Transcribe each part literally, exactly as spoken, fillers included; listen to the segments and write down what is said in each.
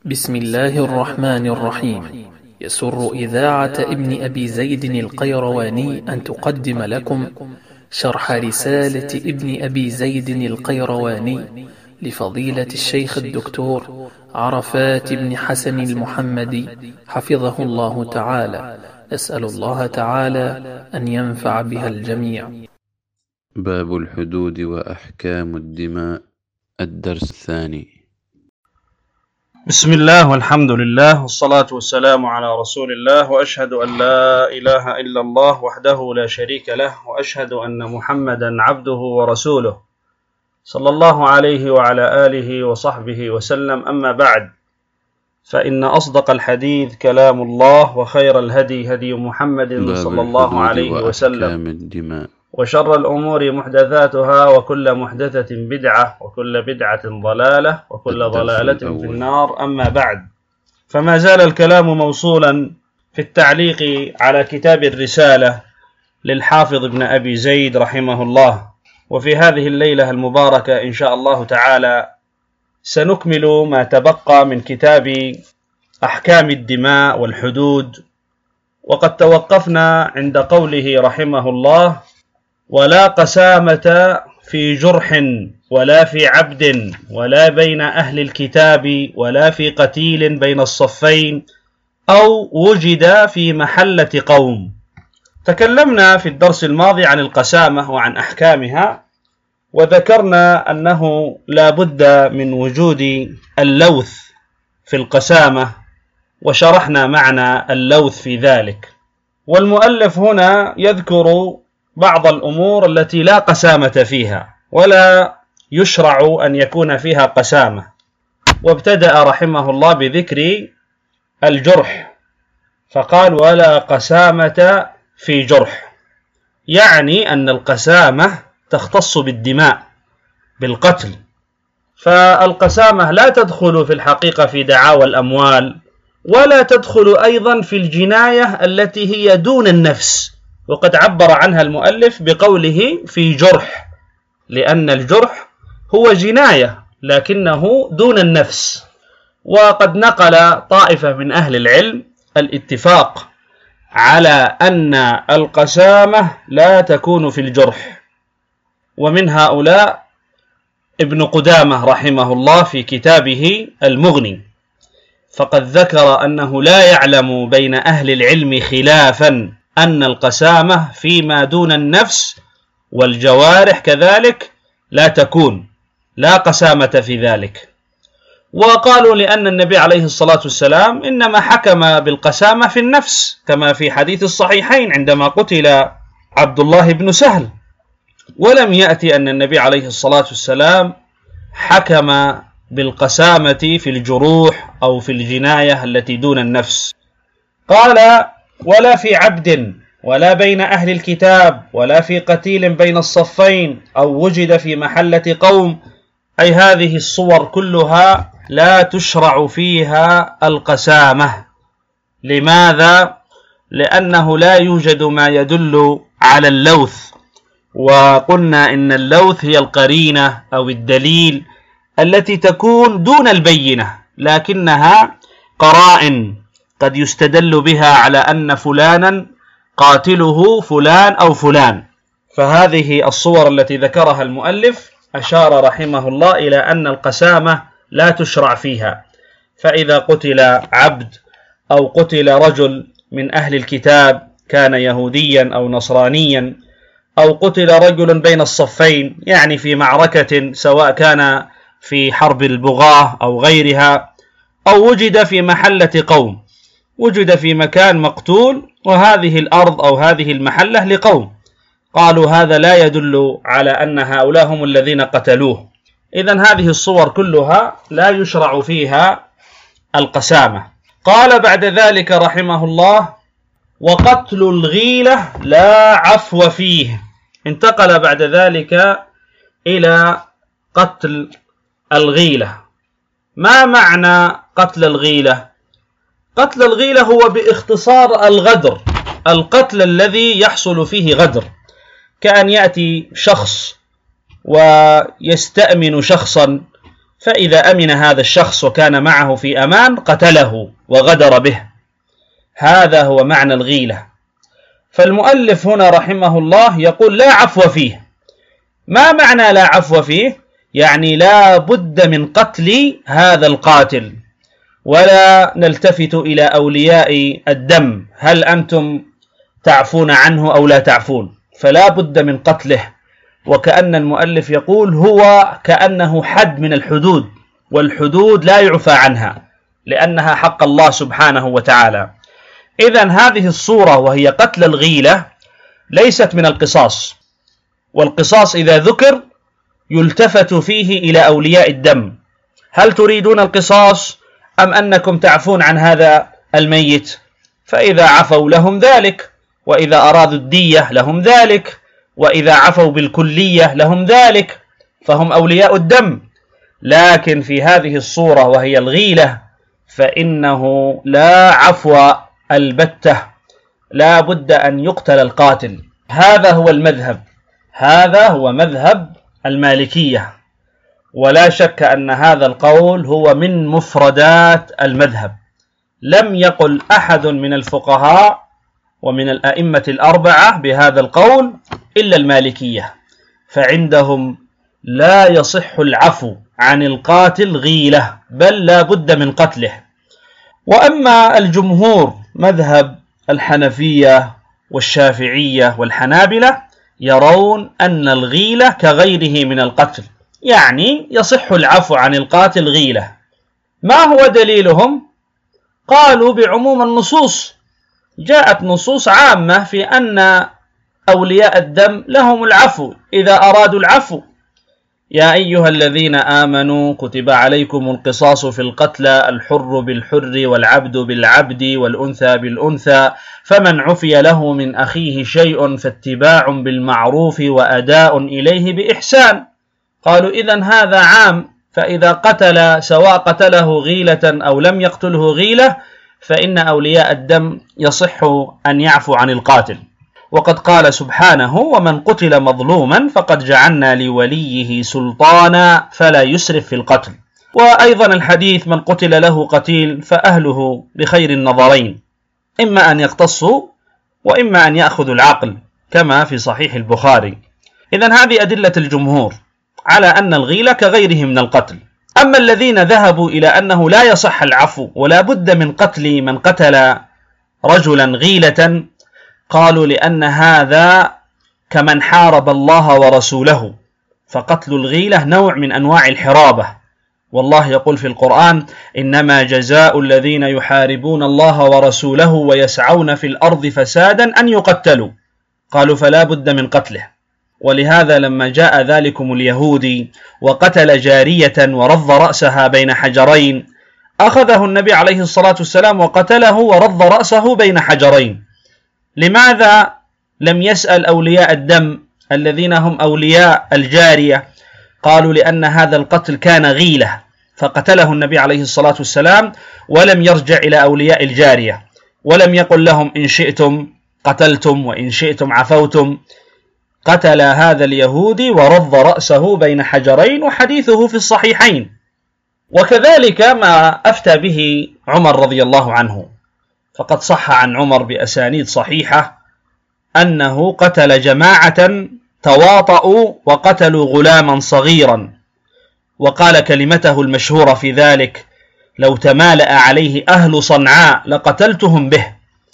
بسم الله الرحمن الرحيم. يسر إذاعة ابن أبي زيد القيرواني أن تقدم لكم شرح رسالة ابن أبي زيد القيرواني لفضيلة الشيخ الدكتور عرفات بن حسن المحمدي حفظه الله تعالى. أسأل الله تعالى أن ينفع بها الجميع. باب الحدود وأحكام الدماء، الدرس الثاني. بسم الله والحمد لله والصلاة والسلام على رسول الله، وأشهد أن لا إله إلا الله وحده لا شريك له، وأشهد أن محمدا عبده ورسوله صلى الله عليه وعلى آله وصحبه وسلم. أما بعد، فإن أصدق الحديث كلام الله، وخير الهدي هدي محمد صلى الله عليه وسلم، الدماء. وشر الأمور محدثاتها، وكل محدثة بدعة، وكل بدعة ضلالة، وكل ضلالة في النار. أما بعد، فما زال الكلام موصولا في التعليق على كتاب الرسالة للحافظ ابن أبي زيد رحمه الله. وفي هذه الليلة المباركة إن شاء الله تعالى سنكمل ما تبقى من كتاب أحكام الدماء والحدود. وقد توقفنا عند قوله رحمه الله: ولا قسامة في جرح ولا في عبد ولا بين أهل الكتاب ولا في قتيل بين الصفين أو وجد في محلة قوم. تكلمنا في الدرس الماضي عن القسامة وعن أحكامها، وذكرنا أنه لا بد من وجود اللوث في القسامة، وشرحنا معنى اللوث في ذلك. والمؤلف هنا يذكر بعض الأمور التي لا قسامة فيها ولا يشرع أن يكون فيها قسامة. وابتدأ رحمه الله بذكر الجرح، فقال: ولا قسامة في جرح، يعني أن القسامة تختص بالدماء، بالقتل. فالقسامة لا تدخل في الحقيقة في دعاوى الأموال، ولا تدخل أيضا في الجناية التي هي دون النفس، وقد عبر عنها المؤلف بقوله في جرح، لأن الجرح هو جناية لكنه دون النفس. وقد نقل طائفة من أهل العلم الاتفاق على أن القسامة لا تكون في الجرح، ومن هؤلاء ابن قدامة رحمه الله في كتابه المغني، فقد ذكر أنه لا يعلم بين أهل العلم خلافا أن القسامة فيما دون النفس والجوارح كذلك لا تكون، لا قسامة في ذلك. وقالوا لأن النبي عليه الصلاة والسلام إنما حكم بالقسامة في النفس، كما في حديث الصحيحين عندما قتل عبد الله بن سهل، ولم يأتي أن النبي عليه الصلاة والسلام حكم بالقسامة في الجروح أو في الجناية التي دون النفس. قال: ولا في عبد ولا بين أهل الكتاب ولا في قتيل بين الصفين أو وجد في محلة قوم، أي هذه الصور كلها لا تشرع فيها القسامة. لماذا؟ لأنه لا يوجد ما يدل على اللوث، وقلنا إن اللوث هي القرينة أو الدليل التي تكون دون البينة، لكنها قرائن قد يستدل بها على أن فلانا قاتله فلان أو فلان. فهذه الصور التي ذكرها المؤلف أشار رحمه الله إلى أن القسامة لا تشرع فيها. فإذا قتل عبد أو قتل رجل من أهل الكتاب كان يهوديا أو نصرانيا، أو قتل رجل بين الصفين يعني في معركة سواء كان في حرب البغاة أو غيرها، أو وجد في محلة قوم، وجد في مكان مقتول وهذه الأرض أو هذه المحلة لقوم، قالوا هذا لا يدل على أن هؤلاء هم الذين قتلوه. إذن هذه الصور كلها لا يشرع فيها القسامة. قال بعد ذلك رحمه الله: وقتل الغيلة لا عفو فيه. انتقل بعد ذلك إلى قتل الغيلة. ما معنى قتل الغيلة؟ قتل الغيلة هو باختصار الغدر، القتل الذي يحصل فيه غدر، كأن يأتي شخص ويستأمن شخصا فإذا أمن هذا الشخص وكان معه في أمان قتله وغدر به. هذا هو معنى الغيلة. فالمؤلف هنا رحمه الله يقول لا عفو فيه. ما معنى لا عفو فيه؟ يعني لا بد من قتل هذا القاتل، ولا نلتفت إلى أولياء الدم هل أنتم تعفون عنه أو لا تعفون، فلا بد من قتله. وكأن المؤلف يقول هو كأنه حد من الحدود، والحدود لا يعفى عنها لأنها حق الله سبحانه وتعالى. إذن هذه الصورة وهي قتل الغيلة ليست من القصاص، والقصاص إذا ذكر يلتفت فيه إلى أولياء الدم، هل تريدون القصاص أم أنكم تعفون عن هذا الميت؟ فإذا عفوا لهم ذلك، وإذا أرادوا الدية لهم ذلك، وإذا عفوا بالكلية لهم ذلك، فهم أولياء الدم. لكن في هذه الصورة وهي الغيلة فإنه لا عفو البتة، لا بد أن يقتل القاتل. هذا هو المذهب، هذا هو مذهب المالكية، ولا شك أن هذا القول هو من مفردات المذهب. لم يقل أحد من الفقهاء ومن الأئمة الأربعة بهذا القول إلا المالكية، فعندهم لا يصح العفو عن القاتل غيلة، بل لا بد من قتله. وأما الجمهور مذهب الحنفية والشافعية والحنابلة يرون أن الغيلة كغيره من القتل، يعني يصح العفو عن القاتل غيلة. ما هو دليلهم؟ قالوا بعموم النصوص، جاءت نصوص عامة في أن أولياء الدم لهم العفو إذا أرادوا العفو. يا أيها الذين آمنوا كتب عليكم القصاص في القتلى، الحر بالحر والعبد بالعبد والأنثى بالأنثى، فمن عفي له من أخيه شيء فاتباع بالمعروف وأداء إليه بإحسان. قالوا إذن هذا عام، فإذا قتل سواء قتله غيلة أو لم يقتله غيلة فإن أولياء الدم يصح أن يعفو عن القاتل. وقد قال سبحانه ومن قتل مظلوما فقد جعلنا لوليه سلطانا فلا يسرف في القتل. وأيضا الحديث من قتل له قتيل فأهله بخير النظرين، إما أن يقتصوا وإما أن يأخذوا العقل كما في صحيح البخاري. إذن هذه أدلة الجمهور على أن الغيلة كغيره من القتل. أما الذين ذهبوا إلى أنه لا يصح العفو ولا بد من قتل من قتل رجلا غيلة، قالوا لأن هذا كمن حارب الله ورسوله، فقتل الغيلة نوع من أنواع الحرابة، والله يقول في القرآن إنما جزاء الذين يحاربون الله ورسوله ويسعون في الأرض فسادا أن يقتلوا. قالوا فلا بد من قتله. ولهذا لما جاء ذلكم اليهودي وقتل جارية ورض رأسها بين حجرين، أخذه النبي عليه الصلاة والسلام وقتله ورض رأسه بين حجرين. لماذا لم يسأل أولياء الدم الذين هم أولياء الجارية؟ قالوا لأن هذا القتل كان غيلة فقتله النبي عليه الصلاة والسلام، ولم يرجع إلى أولياء الجارية، ولم يقل لهم إن شئتم قتلتم وإن شئتم عفوتم. قتل هذا اليهودي ورض رأسه بين حجرين، وحديثه في الصحيحين. وكذلك ما أفتى به عمر رضي الله عنه، فقد صح عن عمر بأسانيد صحيحة أنه قتل جماعة تواطؤوا وقتلوا غلاما صغيرا، وقال كلمته المشهورة في ذلك لو تمالأ عليه أهل صنعاء لقتلتهم به.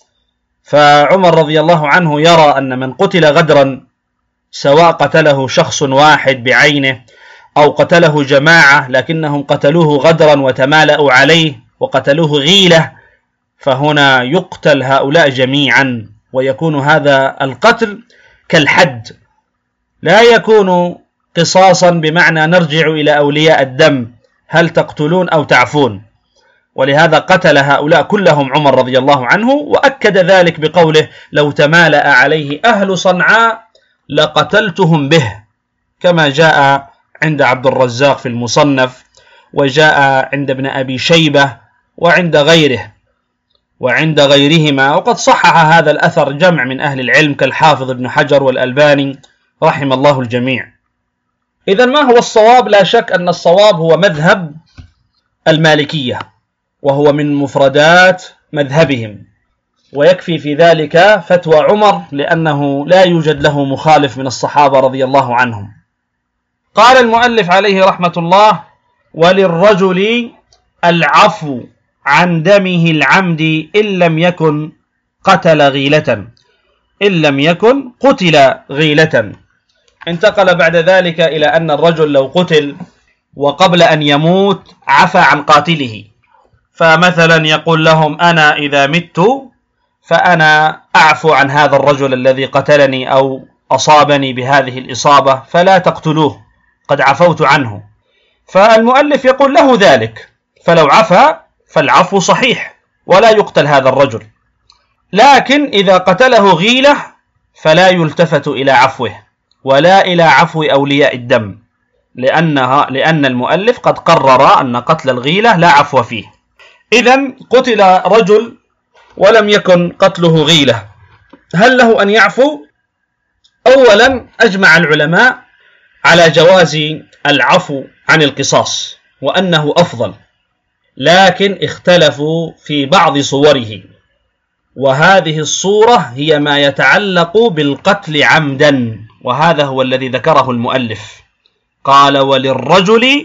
فعمر رضي الله عنه يرى أن من قتل غدرا سواء قتله شخص واحد بعينه أو قتله جماعة لكنهم قتلوه غدرا وتمالأوا عليه وقتلوه غيلة، فهنا يقتل هؤلاء جميعا، ويكون هذا القتل كالحد، لا يكون قصاصا بمعنى نرجع إلى أولياء الدم هل تقتلون أو تعفون. ولهذا قتل هؤلاء كلهم عمر رضي الله عنه، وأكد ذلك بقوله لو تمالأ عليه أهل صنعاء لقتلتهم به، كما جاء عند عبد الرزاق في المصنف، وجاء عند ابن أبي شيبة وعند غيره وعند غيرهما. وقد صحح هذا الأثر جمع من أهل العلم كالحافظ ابن حجر والألباني رحم الله الجميع. إذن ما هو الصواب؟ لا شك أن الصواب هو مذهب المالكية، وهو من مفردات مذهبهم، ويكفي في ذلك فتوى عمر لأنه لا يوجد له مخالف من الصحابة رضي الله عنهم. قال المؤلف عليه رحمة الله: وللرجل العفو عن دمه العمد إن لم يكن قتل غيلة إن لم يكن قتل غيلة. انتقل بعد ذلك إلى أن الرجل لو قتل وقبل أن يموت عفى عن قاتله، فمثلا يقول لهم: أنا إذا مت فأنا أعفو عن هذا الرجل الذي قتلني أو أصابني بهذه الإصابة، فلا تقتلوه، قد عفوت عنه. فالمؤلف يقول له ذلك، فلو عفى فالعفو صحيح ولا يقتل هذا الرجل. لكن إذا قتله غيلة فلا يلتفت إلى عفوه ولا إلى عفو أولياء الدم، لأنها لأن المؤلف قد قرر أن قتل الغيلة لا عفو فيه. إذن قتل رجل ولم يكن قتله غيلة، هل له أن يعفو؟ أولا أجمع العلماء على جواز العفو عن القصاص وأنه أفضل، لكن اختلفوا في بعض صوره، وهذه الصورة هي ما يتعلق بالقتل عمدا، وهذا هو الذي ذكره المؤلف. قال: وللرجل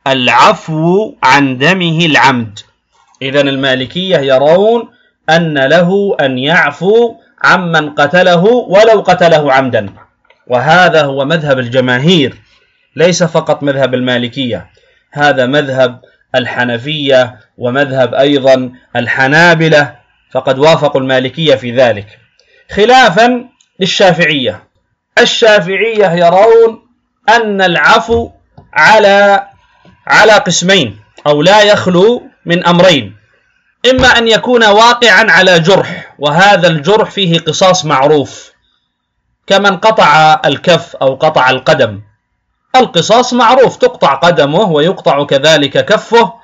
العفو عن دمه العمد. إذن المالكية يرون أن له أن يعفو عمن قتله ولو قتله عمدا، وهذا هو مذهب الجماهير، ليس فقط مذهب المالكية، هذا مذهب الحنفية ومذهب أيضا الحنابلة، فقد وافقوا المالكية في ذلك، خلافا للشافعية. الشافعية يرون أن العفو على على قسمين، أو لا يخلو من أمرين: إما أن يكون واقعا على جرح، وهذا الجرح فيه قصاص معروف، كمن قطع الكف أو قطع القدم، القصاص معروف، تقطع قدمه ويقطع كذلك كفه.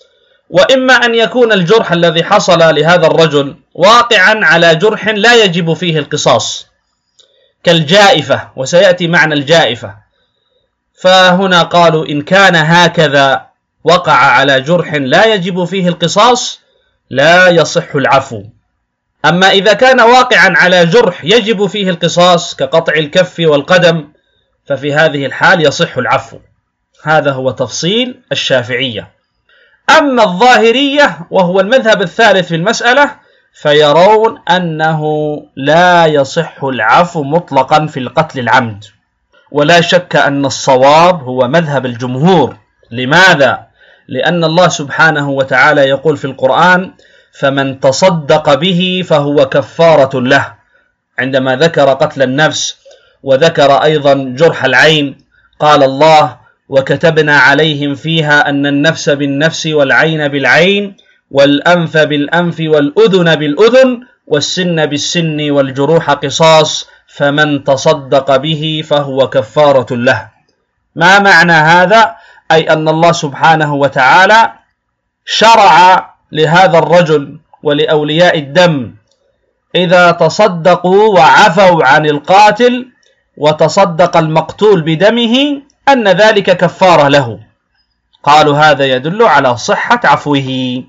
وإما أن يكون الجرح الذي حصل لهذا الرجل واقعا على جرح لا يجب فيه القصاص، كالجائفة، وسيأتي معنى الجائفة. فهنا قالوا: إن كان هكذا وقع على جرح لا يجب فيه القصاص لا يصح العفو. أما إذا كان واقعا على جرح يجب فيه القصاص كقطع الكف والقدم ففي هذه الحال يصح العفو. هذا هو تفصيل الشافعية. أما الظاهرية وهو المذهب الثالث في المسألة فيرون أنه لا يصح العفو مطلقا في القتل العمد، ولا شك أن الصواب هو مذهب الجمهور. لماذا؟ لأن الله سبحانه وتعالى يقول في القرآن: فمن تصدق به فهو كفارة له، عندما ذكر قتل النفس وذكر أيضا جرح العين قال الله: وكتبنا عليهم فيها أن النفس بالنفس والعين بالعين والأنف بالأنف والأذن بالأذن والسن بالسن والجروح قصاص فمن تصدق به فهو كفارة له. ما معنى هذا؟ أي أن الله سبحانه وتعالى شرع لهذا الرجل ولأولياء الدم إذا تصدقوا وعفوا عن القاتل وتصدق المقتول بدمه أن ذلك كفارة له. قالوا هذا يدل على صحة عفوه.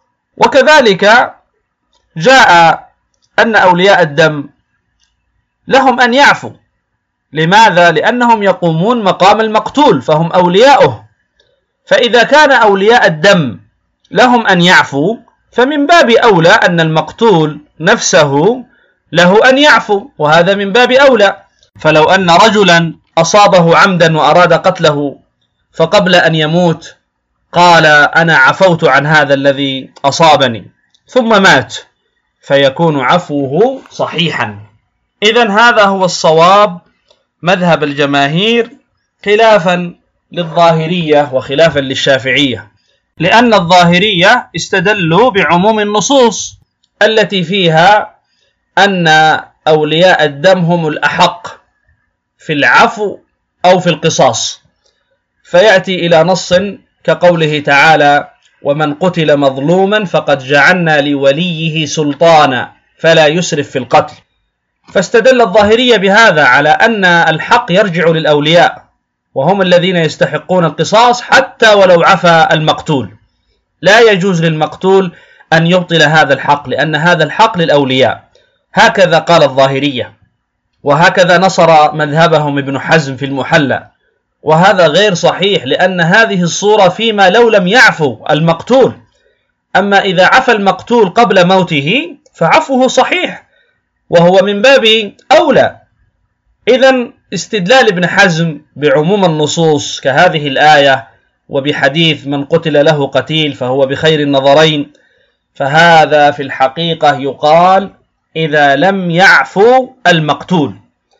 وكذلك جاء أن أولياء الدم لهم أن يعفوا. لماذا؟ لأنهم يقومون مقام المقتول فهم أولياؤه، فإذا كان أولياء الدم لهم أن يعفوا فمن باب أولى أن المقتول نفسه له أن يعفو، وهذا من باب أولى. فلو أن رجلا أصابه عمدا وأراد قتله فقبل أن يموت قال: أنا عفوت عن هذا الذي أصابني، ثم مات، فيكون عفوه صحيحا. إذن هذا هو الصواب مذهب الجماهير، خلافا للظاهرية وخلافا للشافعية، لأن الظاهرية استدلوا بعموم النصوص التي فيها أن أولياء الدم هم الأحق في العفو أو في القصاص، فيأتي إلى نص كقوله تعالى: ومن قتل مظلوما فقد جعلنا لوليه سلطانا فلا يسرف في القتل. فاستدل الظاهرية بهذا على أن الحق يرجع للأولياء، وهم الذين يستحقون القصاص حتى ولو عفى المقتول. لا يجوز للمقتول أن يبطل هذا الحق، لأن هذا الحق للأولياء. هكذا قال الظاهرية، وهكذا نصر مذهبهم ابن حزم في المحلى، وهذا غير صحيح، لأن هذه الصورة فيما لو لم يعفو المقتول. أما إذا عفى المقتول قبل موته فعفوه صحيح، وهو من باب أولى. إذن استدلال ابن حزم بعموم النصوص كهذه الآية وبحديث من قتل له قتيل فهو بخير النظرين، فهذا في الحقيقة يقال إذا لم يعفو المقتول.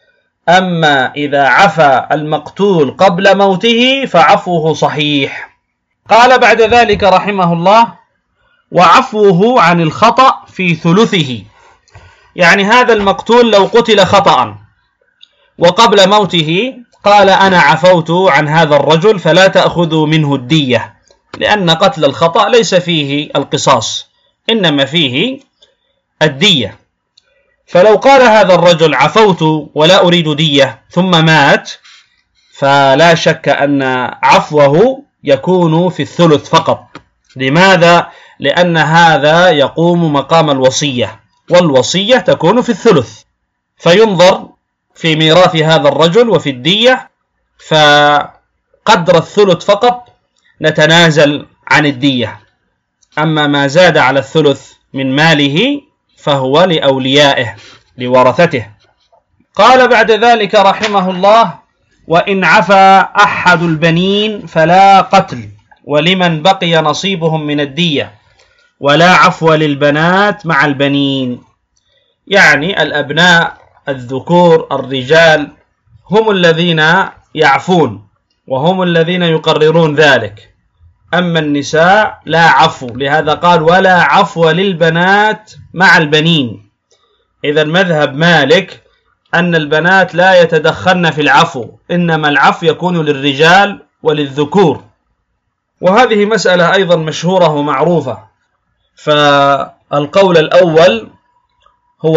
أما إذا عفى المقتول قبل موته فعفوه صحيح. قال بعد ذلك رحمه الله: وعفوه عن الخطأ في ثلثه. يعني هذا المقتول لو قتل خطأ وقبل موته قال أنا عفوت عن هذا الرجل فلا تأخذوا منه الدية، لأن قتل الخطأ ليس فيه القصاص، إنما فيه الدية. فلو قال هذا الرجل عفوت ولا أريد دية ثم مات، فلا شك أن عفوه يكون في الثلث فقط. لماذا؟ لأن هذا يقوم مقام الوصية، والوصية تكون في الثلث، فينظر في ميراث هذا الرجل وفي الدية، فقدر الثلث فقط نتنازل عن الدية، أما ما زاد على الثلث من ماله فهو لأوليائه لورثته. قال بعد ذلك رحمه الله: وإن عفى أحد البنين فلا قتل، ولمن بقي نصيبهم من الدية، ولا عفو للبنات مع البنين. يعني الأبناء الذكور الرجال هم الذين يعفون وهم الذين يقررون ذلك، أما النساء لا عفو. لهذا قال: ولا عفو للبنات مع البنين. إذا مذهب مالك أن البنات لا يتدخلن في العفو، إنما العفو يكون للرجال وللذكور. وهذه مسألة أيضا مشهورة ومعروفة. فالقول الأول هو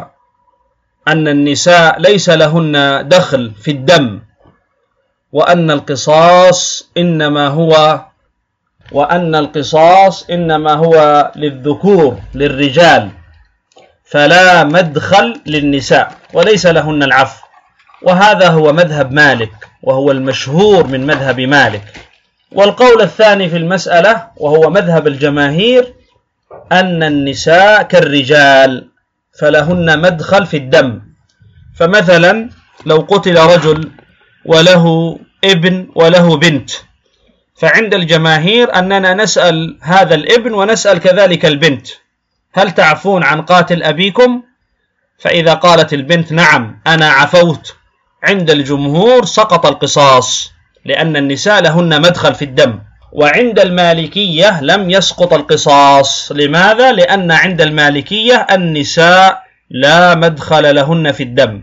أن النساء ليس لهن دخل في الدم، وأن القصاص إنما هو وأن القصاص إنما هو للذكور للرجال، فلا مدخل للنساء وليس لهن العفو. وهذا هو مذهب مالك، وهو المشهور من مذهب مالك. والقول الثاني في المسألة وهو مذهب الجماهير أن النساء كالرجال فلهن مدخل في الدم. فمثلا لو قتل رجل وله ابن وله بنت، فعند الجماهير أننا نسأل هذا الابن ونسأل كذلك البنت: هل تعفون عن قاتل أبيكم؟ فإذا قالت البنت نعم أنا عفوت، عند الجمهور سقط القصاص، لأن النساء لهن مدخل في الدم. وعند المالكية لم يسقط القصاص. لماذا؟ لأن عند المالكية النساء لا مدخل لهن في الدم.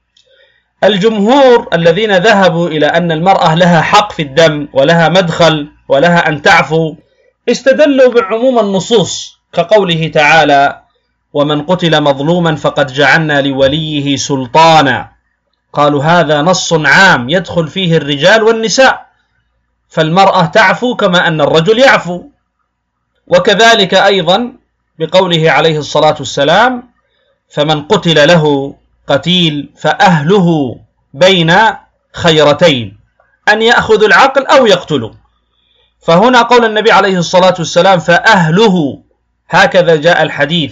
الجمهور الذين ذهبوا إلى أن المرأة لها حق في الدم ولها مدخل ولها أن تعفو استدلوا بعموم النصوص، كقوله تعالى: ومن قتل مظلوما فقد جعلنا لوليه سلطانا. قالوا هذا نص عام يدخل فيه الرجال والنساء، فالمرأة تعفو كما أن الرجل يعفو. وكذلك أيضا بقوله عليه الصلاة والسلام: فمن قتل له قتيل فأهله بين خيرتين، أن يأخذوا العقل أو يقتلوا. فهنا قول النبي عليه الصلاة والسلام فأهله، هكذا جاء الحديث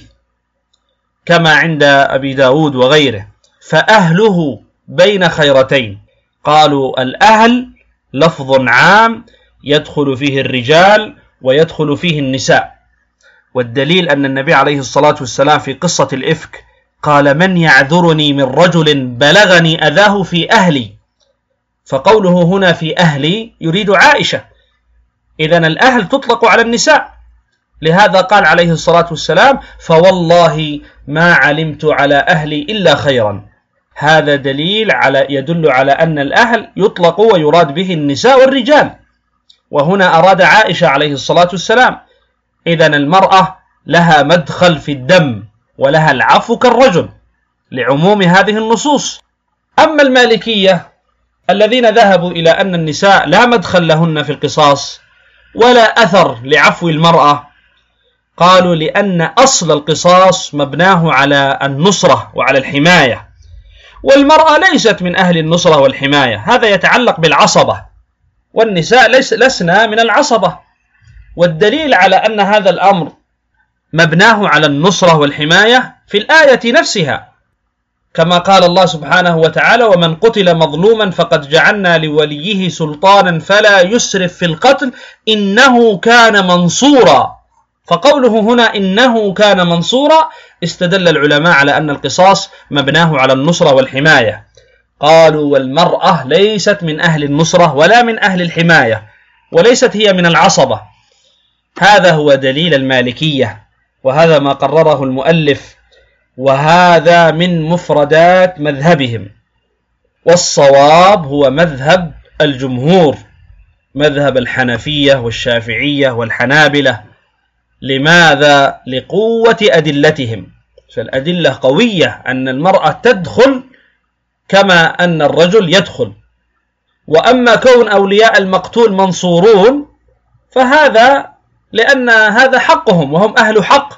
كما عند أبي داود وغيره، فأهله بين خيرتين. قالوا الأهل لفظ عام يدخل فيه الرجال ويدخل فيه النساء، والدليل أن النبي عليه الصلاة والسلام في قصة الإفك قال: من يعذرني من رجل بلغني أذاه في أهلي، فقوله هنا في أهلي يريد عائشة، إذن الأهل تطلق على النساء. لهذا قال عليه الصلاة والسلام: فوالله ما علمت على أهلي إلا خيرا. هذا دليل على يدل على أن الأهل يطلق ويراد به النساء والرجال، وهنا أراد عائشة عليه الصلاة والسلام. إذن المرأة لها مدخل في الدم ولها العفو كالرجل لعموم هذه النصوص. أما المالكية الذين ذهبوا إلى أن النساء لا مدخل لهن في القصاص ولا أثر لعفو المرأة، قالوا لأن أصل القصاص مبناه على النصرة وعلى الحماية، والمرأة ليست من أهل النصرة والحماية، هذا يتعلق بالعصبة، والنساء ليس لسنا من العصبة. والدليل على أن هذا الأمر مبناه على النصرة والحماية في الآية نفسها، كما قال الله سبحانه وتعالى: ومن قتل مظلوما فقد جعلنا لوليه سلطانا فلا يسرف في القتل إنه كان منصورا. فقوله هنا إنه كان منصورا استدل العلماء على أن القصاص مبناه على النصرة والحماية. قالوا والمرأة ليست من أهل النصرة ولا من أهل الحماية، وليست هي من العصبة. هذا هو دليل المالكية، وهذا ما قرره المؤلف، وهذا من مفردات مذهبهم، والصواب هو مذهب الجمهور، مذهب الحنفية والشافعية والحنابلة. لماذا؟ لقوة أدلتهم، فالأدلة قوية أن المرأة تدخل كما أن الرجل يدخل. وأما كون أولياء المقتول منصورون فهذا لأن هذا حقهم وهم أهل حق،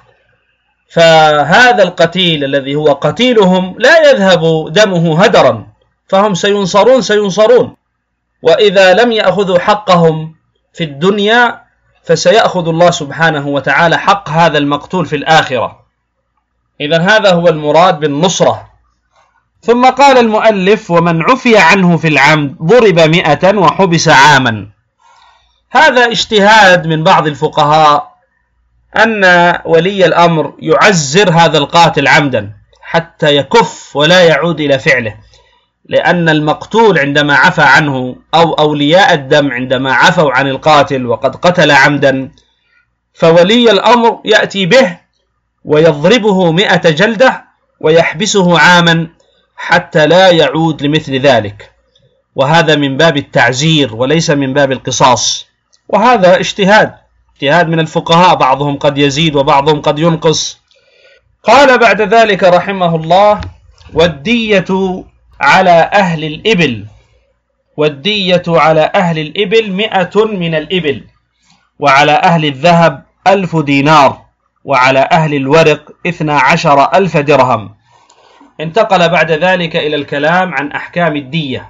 فهذا القتيل الذي هو قتيلهم لا يذهب دمه هدرا، فهم سينصرون سينصرون وإذا لم يأخذوا حقهم في الدنيا فسيأخذ الله سبحانه وتعالى حق هذا المقتول في الآخرة. إذن هذا هو المراد بالنصرة. ثم قال المؤلف: ومن عفي عنه في العمد ضرب مئة وحبس عاما. هذا اجتهاد من بعض الفقهاء أن ولي الأمر يعزر هذا القاتل عمدا حتى يكف ولا يعود إلى فعله، لأن المقتول عندما عفى عنه أو أولياء الدم عندما عفوا عن القاتل وقد قتل عمدا فولي الأمر يأتي به ويضربه مئة جلدة ويحبسه عاما حتى لا يعود لمثل ذلك، وهذا من باب التعزير وليس من باب القصاص. وهذا اجتهاد اجتهاد من الفقهاء، بعضهم قد يزيد وبعضهم قد ينقص. قال بعد ذلك رحمه الله: والدية على أهل الإبل والدية على أهل الإبل مئة من الإبل، وعلى أهل الذهب ألف دينار، وعلى أهل الورق اثنى عشر ألف درهم. انتقل بعد ذلك إلى الكلام عن أحكام الدية،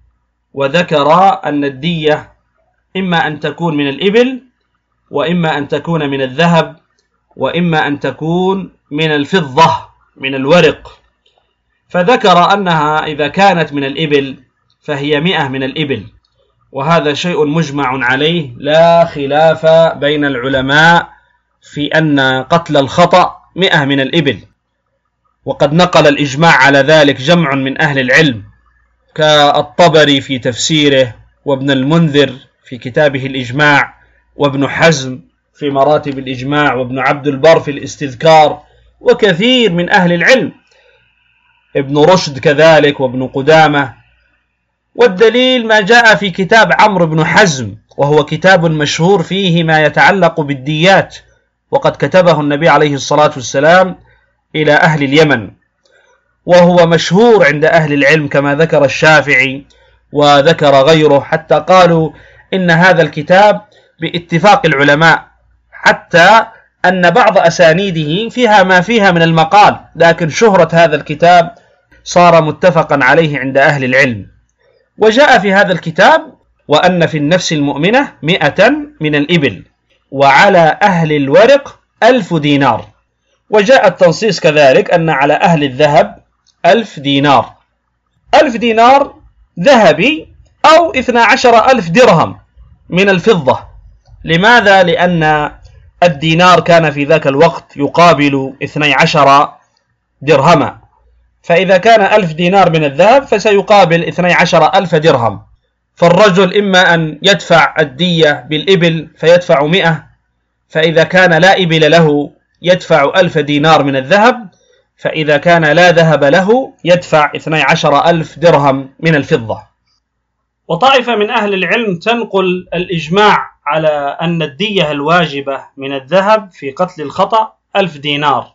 وذكر أن الدية إما أن تكون من الإبل، وإما أن تكون من الذهب، وإما أن تكون من الفضة من الورق. فذكر أنها إذا كانت من الإبل فهي مئة من الإبل، وهذا شيء مجمع عليه لا خلاف بين العلماء في أن قتل الخطأ مئة من الإبل، وقد نقل الإجماع على ذلك جمع من أهل العلم كالطبري في تفسيره، وابن المنذر في كتابه الإجماع، وابن حزم في مراتب الإجماع، وابن عبد البر في الاستذكار، وكثير من أهل العلم، ابن رشد كذلك، وابن قدامة. والدليل ما جاء في كتاب عمرو بن حزم، وهو كتاب مشهور فيه ما يتعلق بالديات، وقد كتبه النبي عليه الصلاة والسلام إلى أهل اليمن، وهو مشهور عند أهل العلم كما ذكر الشافعي وذكر غيره، حتى قالوا إن هذا الكتاب باتفاق العلماء، حتى أن بعض أسانيده فيها ما فيها من المقال، لكن شهرة هذا الكتاب صار متفقا عليه عند أهل العلم. وجاء في هذا الكتاب: وأن في النفس المؤمنة مئة من الإبل، وعلى أهل الورق ألف دينار. وجاء التنصيص كذلك أن على أهل الذهب ألف دينار، ألف دينار ذهبي أو اثنى عشر ألف درهم من الفضة. لماذا؟ لأن الدينار كان في ذاك الوقت يقابل اثني عشر درهما، فإذا كان ألف دينار من الذهب فسيقابل اثني عشر ألف درهم. فالرجل إما أن يدفع الدية بالإبل فيدفع مئة، فإذا كان لا إبل له يدفع ألف دينار من الذهب، فإذا كان لا ذهب له يدفع اثني عشر ألف درهم من الفضة. وطائفة من أهل العلم تنقل الإجماع على أن الدية الواجبة من الذهب في قتل الخطأ ألف دينار.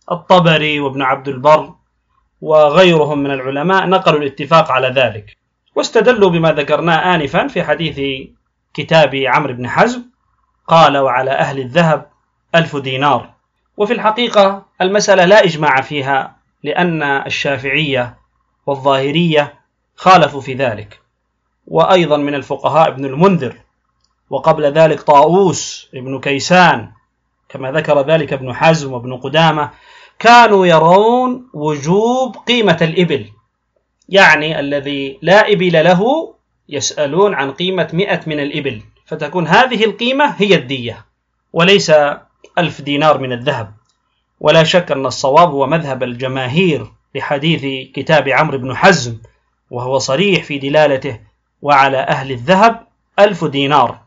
الطبري وابن عبد البر وغيرهم من العلماء نقلوا الاتفاق على ذلك. واستدلوا بما ذكرناه آنفا في حديث كتاب عمرو بن حزم قال وعلى أهل الذهب ألف دينار. وفي الحقيقة المسألة لا إجماع فيها، لأن الشافعية والظاهرية خالفوا في ذلك، وأيضا من الفقهاء ابن المنذر، وقبل ذلك طاووس ابن كيسان، كما ذكر ذلك ابن حزم وابن قدامة، كانوا يرون وجوب قيمة الإبل، يعني الذي لا إبل له يسألون عن قيمة مئة من الإبل، فتكون هذه القيمة هي الدية وليس ألف دينار من الذهب. ولا شك أن الصواب هو مذهب الجماهير لحديث كتاب عمرو بن حزم، وهو صريح في دلالته وعلى أهل الذهب ألف دينار.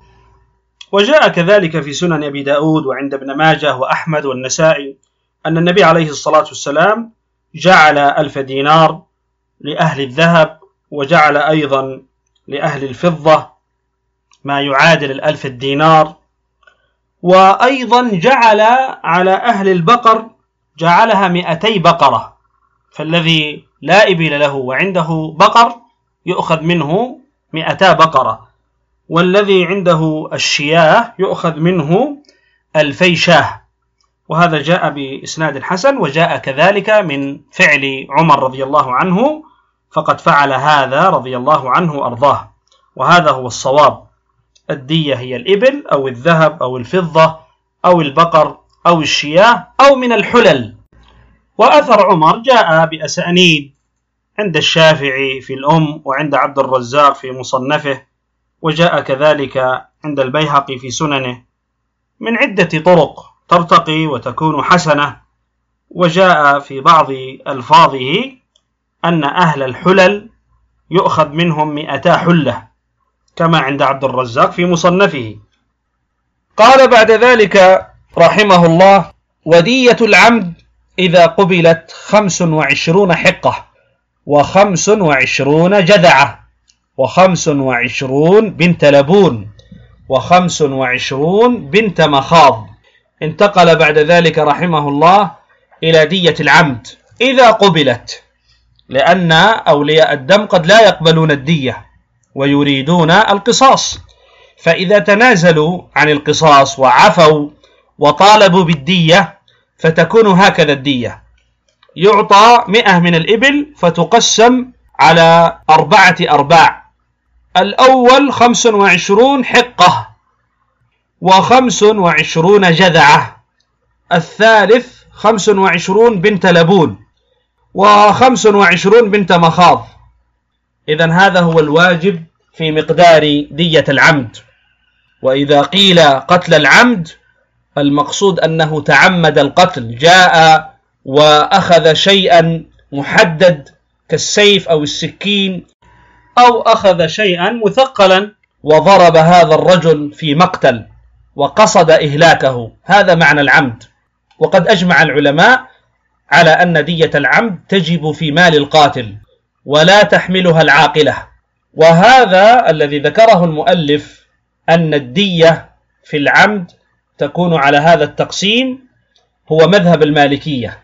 وجاء كذلك في سنن أبي داود وعند ابن ماجه وأحمد والنسائي أن النبي عليه الصلاة والسلام جعل ألف دينار لأهل الذهب، وجعل أيضا لأهل الفضة ما يعادل الألف الدينار، وأيضا جعل على أهل البقر جعلها مئتي بقرة، فالذي لا إبل له وعنده بقر يؤخذ منه مئتا بقرة، والذي عنده الشياه يؤخذ منه ألفي شاه. وهذا جاء بإسناد حسن، وجاء كذلك من فعل عمر رضي الله عنه، فقد فعل هذا رضي الله عنه أرضاه، وهذا هو الصواب. الدية هي الإبل أو الذهب أو الفضة أو البقر أو الشياه أو من الحلل. وأثر عمر جاء بأسانيد عند الشافعي في الأم، وعند عبد الرزاق في مصنفه، وجاء كذلك عند البيهقي في سننه من عدة طرق ترتقي وتكون حسنة. وجاء في بعض ألفاظه أن أهل الحلل يؤخذ منهم مئتا حلة، كما عند عبد الرزاق في مصنفه. قال بعد ذلك رحمه الله: ودية العمد إذا قبلت خمس وعشرون حقة، وخمس وعشرون جذعة، وخمس وعشرون بنت لبون، وخمس وعشرون بنت مخاض. انتقل بعد ذلك رحمه الله إلى دية العمد إذا قبلت، لأن أولياء الدم قد لا يقبلون الدية ويريدون القصاص، فإذا تنازلوا عن القصاص وعفوا وطالبوا بالدية فتكون هكذا الدية: يعطى مئة من الإبل فتقسم على أربعة أرباع، الأول خمس وعشرون حقة وخمس وعشرون جذعة، الثالث خمس وعشرون بنت لبون، وخمس وعشرون بنت مخاض. إذن هذا هو الواجب في مقدار دية العمد. وإذا قيل قتل العمد المقصود أنه تعمد القتل، جاء وأخذ شيئا محدد كالسيف أو السكين، أو أخذ شيئا مثقلا وضرب هذا الرجل في مقتل وقصد إهلاكه، هذا معنى العمد. وقد أجمع العلماء على أن دية العمد تجب في مال القاتل ولا تحملها العاقلة. وهذا الذي ذكره المؤلف أن الدية في العمد تكون على هذا التقسيم هو مذهب المالكية،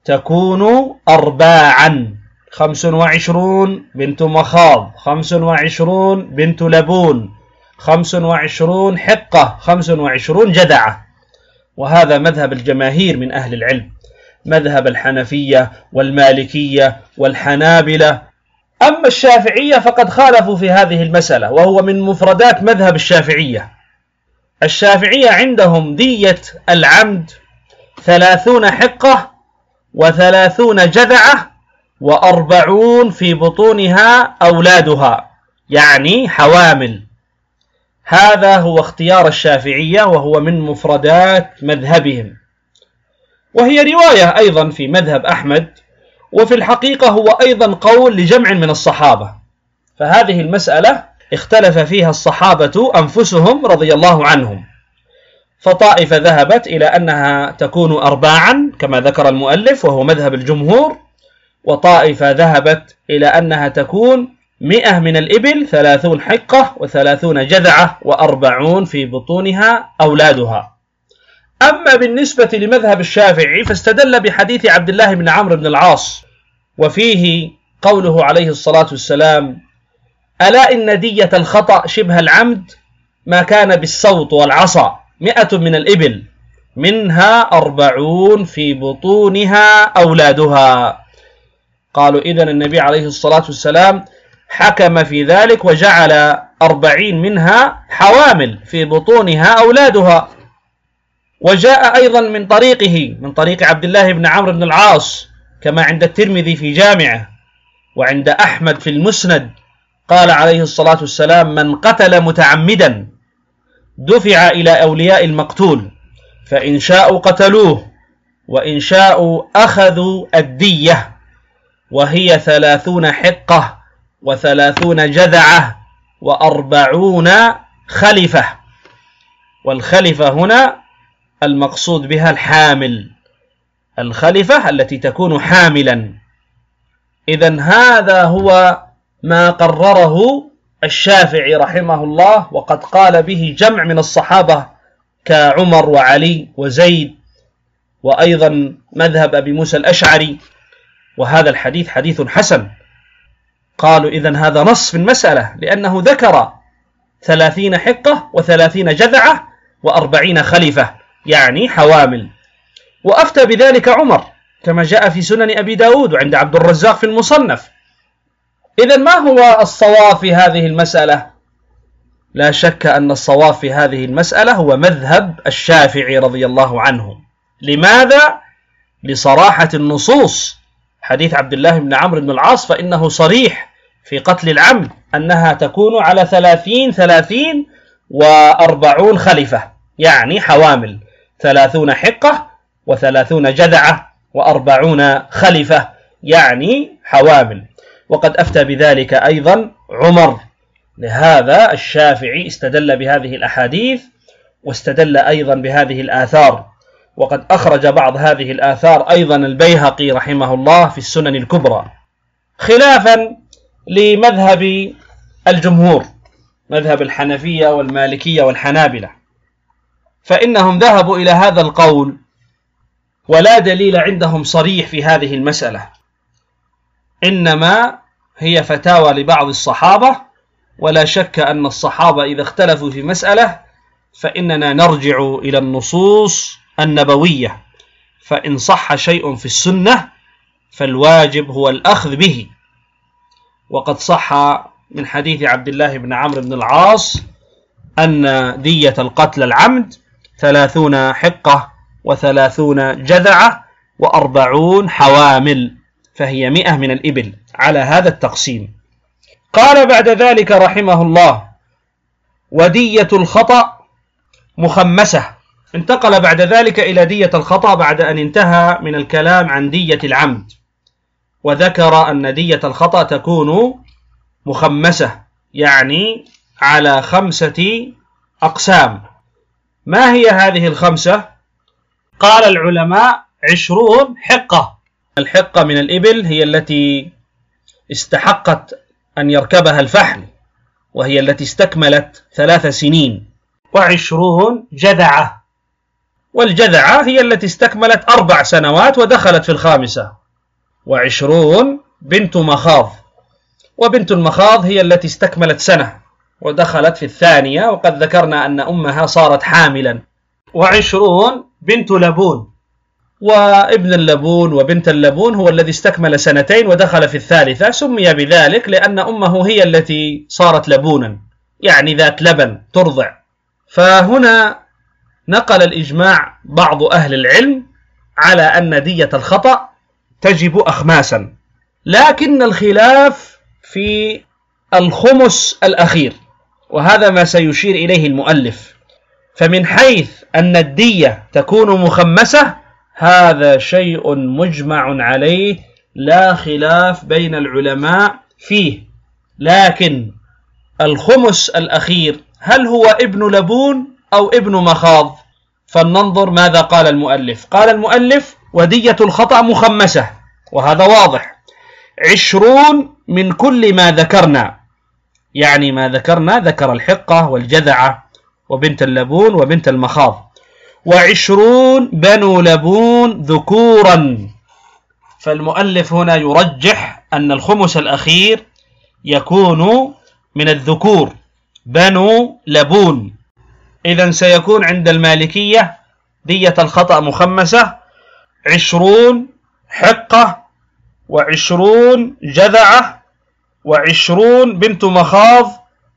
تكون أرباعا: خمس وعشرون بنت مخاض، خمس وعشرون بنت لبون، خمس وعشرون حقة، خمس وعشرون جذعة. وهذا مذهب الجماهير من أهل العلم، مذهب الحنفية والمالكية والحنابلة. أما الشافعية فقد خالفوا في هذه المسألة، وهو من مفردات مذهب الشافعية. الشافعية عندهم دية العمد ثلاثون حقة وثلاثون جذعة وأربعون في بطونها أولادها، يعني حوامل. هذا هو اختيار الشافعية، وهو من مفردات مذهبهم، وهي رواية أيضا في مذهب أحمد، وفي الحقيقة هو أيضا قول لجمع من الصحابة. فهذه المسألة اختلف فيها الصحابة أنفسهم رضي الله عنهم، فطائفة ذهبت إلى أنها تكون أرباعا كما ذكر المؤلف وهو مذهب الجمهور، وطائفة ذهبت إلى أنها تكون مئة من الإبل، ثلاثون حقة وثلاثون جذعة وأربعون في بطونها أولادها. أما بالنسبة لمذهب الشافعي فاستدل بحديث عبد الله بن عمرو بن العاص، وفيه قوله عليه الصلاة والسلام: ألا إن دية الخطأ شبه العمد ما كان بالصوت والعصا مئة من الإبل منها أربعون في بطونها أولادها. قالوا إذن النبي عليه الصلاة والسلام حكم في ذلك وجعل أربعين منها حوامل في بطونها أولادها. وجاء أيضا من طريقه من طريق عبد الله بن عمرو بن العاص كما عند الترمذي في جامعه وعند أحمد في المسند قال عليه الصلاة والسلام: من قتل متعمدا دفع إلى أولياء المقتول فإن شاءوا قتلوه وإن شاءوا أخذوا الدية، وهي ثلاثون حقة وثلاثون جذعة وأربعون خلفة. والخلفة هنا المقصود بها الحامل، الخلفة التي تكون حاملا. إذن هذا هو ما قرره الشافعي رحمه الله، وقد قال به جمع من الصحابة كعمر وعلي وزيد، وأيضا مذهب أبي موسى الأشعري، وهذا الحديث حديث حسن. قالوا إذن هذا نص في المسألة، لأنه ذكر ثلاثين حقة وثلاثين جذعة وأربعين خلفة، يعني حوامل. وأفتى بذلك عمر كما جاء في سنن أبي داود وعند عبد الرزاق في المصنف. إذن ما هو الصواب في هذه المسألة؟ لا شك أن الصواب في هذه المسألة هو مذهب الشافعي رضي الله عنه. لماذا؟ لصراحة النصوص. حديث عبد الله بن عمرو بن العاص فإنه صريح في قتل العمد أنها تكون على ثلاثين ثلاثين وأربعون خلفة، يعني حوامل، ثلاثون حقة وثلاثون جذعة وأربعون خلفة، يعني حوامل. وقد أفتى بذلك أيضا عمر. لهذا الشافعي استدل بهذه الأحاديث واستدل أيضا بهذه الآثار. وقد أخرج بعض هذه الآثار أيضا البيهقي رحمه الله في السنن الكبرى، خلافا لمذهب الجمهور، مذهب الحنفية والمالكية والحنابلة، فإنهم ذهبوا إلى هذا القول ولا دليل عندهم صريح في هذه المسألة، إنما هي فتاوى لبعض الصحابة. ولا شك أن الصحابة إذا اختلفوا في مسألة فإننا نرجع إلى النصوص النبوية، فإن صح شيء في السنة فالواجب هو الأخذ به. وقد صح من حديث عبد الله بن عمرو بن العاص أن دية القتل العمد ثلاثون حقة وثلاثون جذعة وأربعون حوامل، فهي مئة من الإبل على هذا التقسيم. قال بعد ذلك رحمه الله: ودية الخطأ مخمسة. انتقل بعد ذلك إلى دية الخطأ بعد أن انتهى من الكلام عن دية العمد، وذكر أن دية الخطأ تكون مخمسة، يعني على خمسة أقسام. ما هي هذه الخمسة؟ قال العلماء: عشرون حقة. الحقة من الإبل هي التي استحقت أن يركبها الفحل، وهي التي استكملت ثلاث سنين. وعشرون جذعة، والجذعة هي التي استكملت أربع سنوات ودخلت في الخامسة. وعشرون بنت مخاض، وبنت المخاض هي التي استكملت سنة ودخلت في الثانية، وقد ذكرنا أن أمها صارت حاملا. وعشرون بنت لبون، وابن اللبون وبنت اللبون هو الذي استكمل سنتين ودخل في الثالثة، سمي بذلك لأن أمه هي التي صارت لبونا، يعني ذات لبن ترضع. فهنا نقل الإجماع بعض أهل العلم على أن دية الخطأ تجب أخماسا، لكن الخلاف في الخمس الأخير، وهذا ما سيشير إليه المؤلف. فمن حيث أن الدية تكون مخمسة هذا شيء مجمع عليه لا خلاف بين العلماء فيه، لكن الخمس الأخير هل هو ابن لبون أو ابن مخاض؟ فلننظر ماذا قال المؤلف. قال المؤلف: ودية الخطأ مخمسة، وهذا واضح، عشرون من كل ما ذكرنا، يعني ما ذكرنا ذكر الحقة والجذعة وبنت اللبون وبنت المخاض. وعشرون بنو لبون ذكورا. فالمؤلف هنا يرجح أن الخمس الأخير يكون من الذكور بنو لبون. إذن سيكون عند المالكية دية الخطأ مخمسة عشرون حقة وعشرون جذعة وعشرون بنت مخاض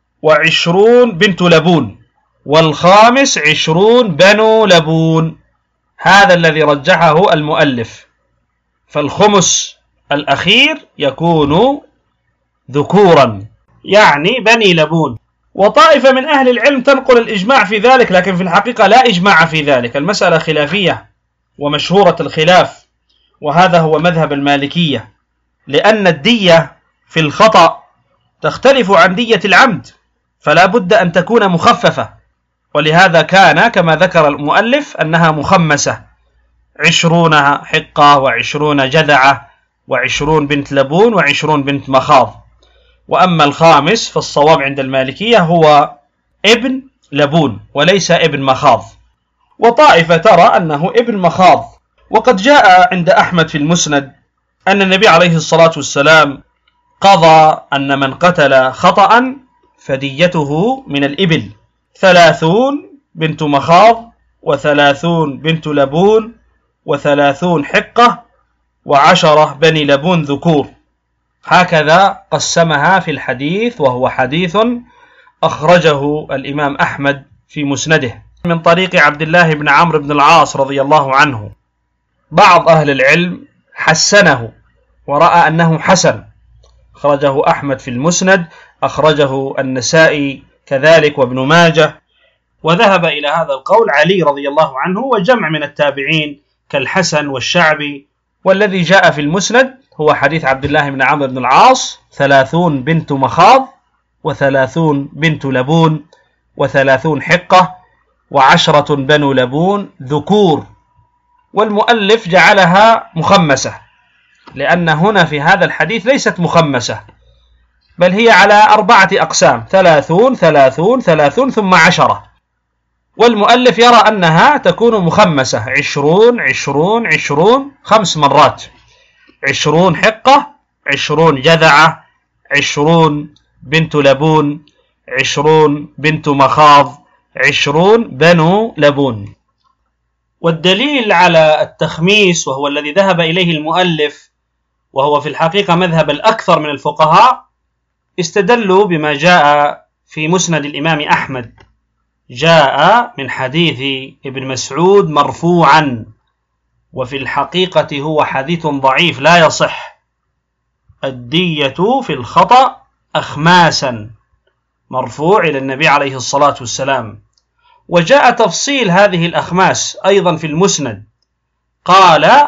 وعشرون بنت لبون، والخامس عشرون بنو لبون. هذا الذي رجحه المؤلف، فالخمس الأخير يكون ذكورا يعني بني لبون. وطائفة من أهل العلم تنقل الإجماع في ذلك، لكن في الحقيقة لا إجماع في ذلك، المسألة خلافية ومشهورة الخلاف، وهذا هو مذهب المالكية، لأن الدية في الخطأ تختلف عن دية العمد، فلا بد أن تكون مخففة، ولهذا كان كما ذكر المؤلف أنها مخمسة عشرون حقة وعشرون جذعة وعشرون بنت لبون وعشرون بنت مخاض. وأما الخامس فالصواب عند المالكية هو ابن لبون وليس ابن مخاض. وطائفة ترى أنه ابن مخاض. وقد جاء عند أحمد في المسند أن النبي عليه الصلاة والسلام قضى أن من قتل خطأ فديته من الإبل ثلاثون بنت مخاض وثلاثون بنت لبون وثلاثون حقة وعشرة بني لبون ذكور. هكذا قسمها في الحديث، وهو حديث أخرجه الإمام أحمد في مسنده من طريق عبد الله بن عمرو بن العاص رضي الله عنه. بعض أهل العلم حسنه ورأى أنه حسن، أخرجه أحمد في المسند، أخرجه النسائي كذلك وابن ماجه، وذهب إلى هذا القول علي رضي الله عنه وجمع من التابعين كالحسن والشعبي. والذي جاء في المسند هو حديث عبد الله بن عمرو بن العاص ثلاثون بنت مخاض وثلاثون بنت لبون وثلاثون حقة وعشرة بنو لبون ذكور. والمؤلف جعلها مخمسة، لأن هنا في هذا الحديث ليست مخمسة، بل هي على أربعة أقسام، ثلاثون ثلاثون ثلاثون ثم عشرة. والمؤلف يرى أنها تكون مخمسة عشرون عشرون عشرون خمس مرات، عشرون حقة، عشرون جذعة، عشرون بنت لبون، عشرون بنت مخاض، عشرون بنو لبون. والدليل على التخميس وهو الذي ذهب إليه المؤلف، وهو في الحقيقة مذهب الأكثر من الفقهاء، استدلوا بما جاء في مسند الإمام أحمد، جاء من حديث ابن مسعود مرفوعا، وفي الحقيقة هو حديث ضعيف لا يصح. الدية في الخطأ أخماسا، مرفوع إلى النبي عليه الصلاة والسلام. وجاء تفصيل هذه الأخماس أيضا في المسند، قال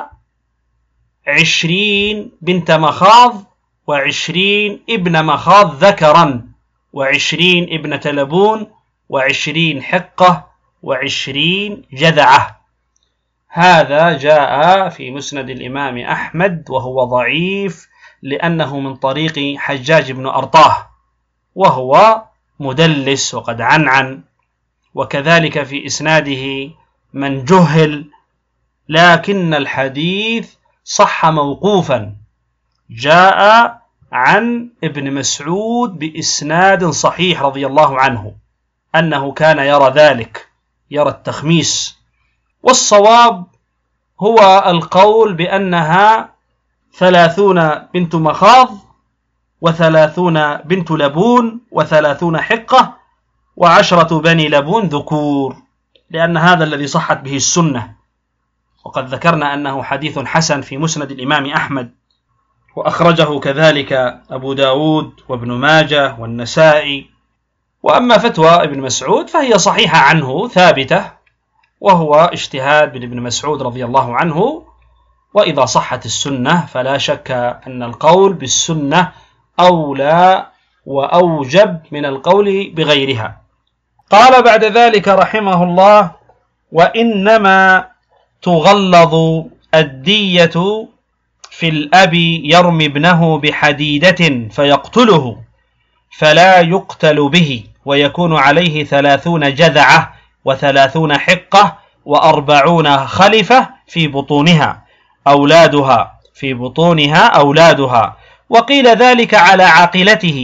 عشرين بنت مخاض وعشرين ابن مخاض ذكرا وعشرين ابنة لبون وعشرين حقة وعشرين جذعة. هذا جاء في مسند الإمام أحمد، وهو ضعيف لأنه من طريق حجاج بن أرطاه، وهو مدلس وقد عنعن، وكذلك في إسناده من جهل، لكن الحديث صح موقوفا، جاء عن ابن مسعود بإسناد صحيح رضي الله عنه أنه كان يرى ذلك، يرى التخميس. والصواب هو القول بأنها ثلاثون بنت مخاض وثلاثون بنت لبون وثلاثون حقة وعشرة بني لبون ذكور، لأن هذا الذي صحت به السنة. وقد ذكرنا أنه حديث حسن في مسند الإمام أحمد، وأخرجه كذلك أبو داود وابن ماجه والنسائي. وأما فتوى ابن مسعود فهي صحيحة عنه ثابتة، وهو اجتهاد من ابن مسعود رضي الله عنه. وإذا صحت السنة فلا شك أن القول بالسنة أولى وأوجب من القول بغيرها. قال بعد ذلك رحمه الله: وإنما تغلظ الدية في الأب يرمي ابنه بحديدة فيقتله فلا يقتل به، ويكون عليه ثلاثون جذعة وثلاثون حقة وأربعون خلفة في بطونها أولادها في بطونها أولادها. وقيل ذلك على عاقلته،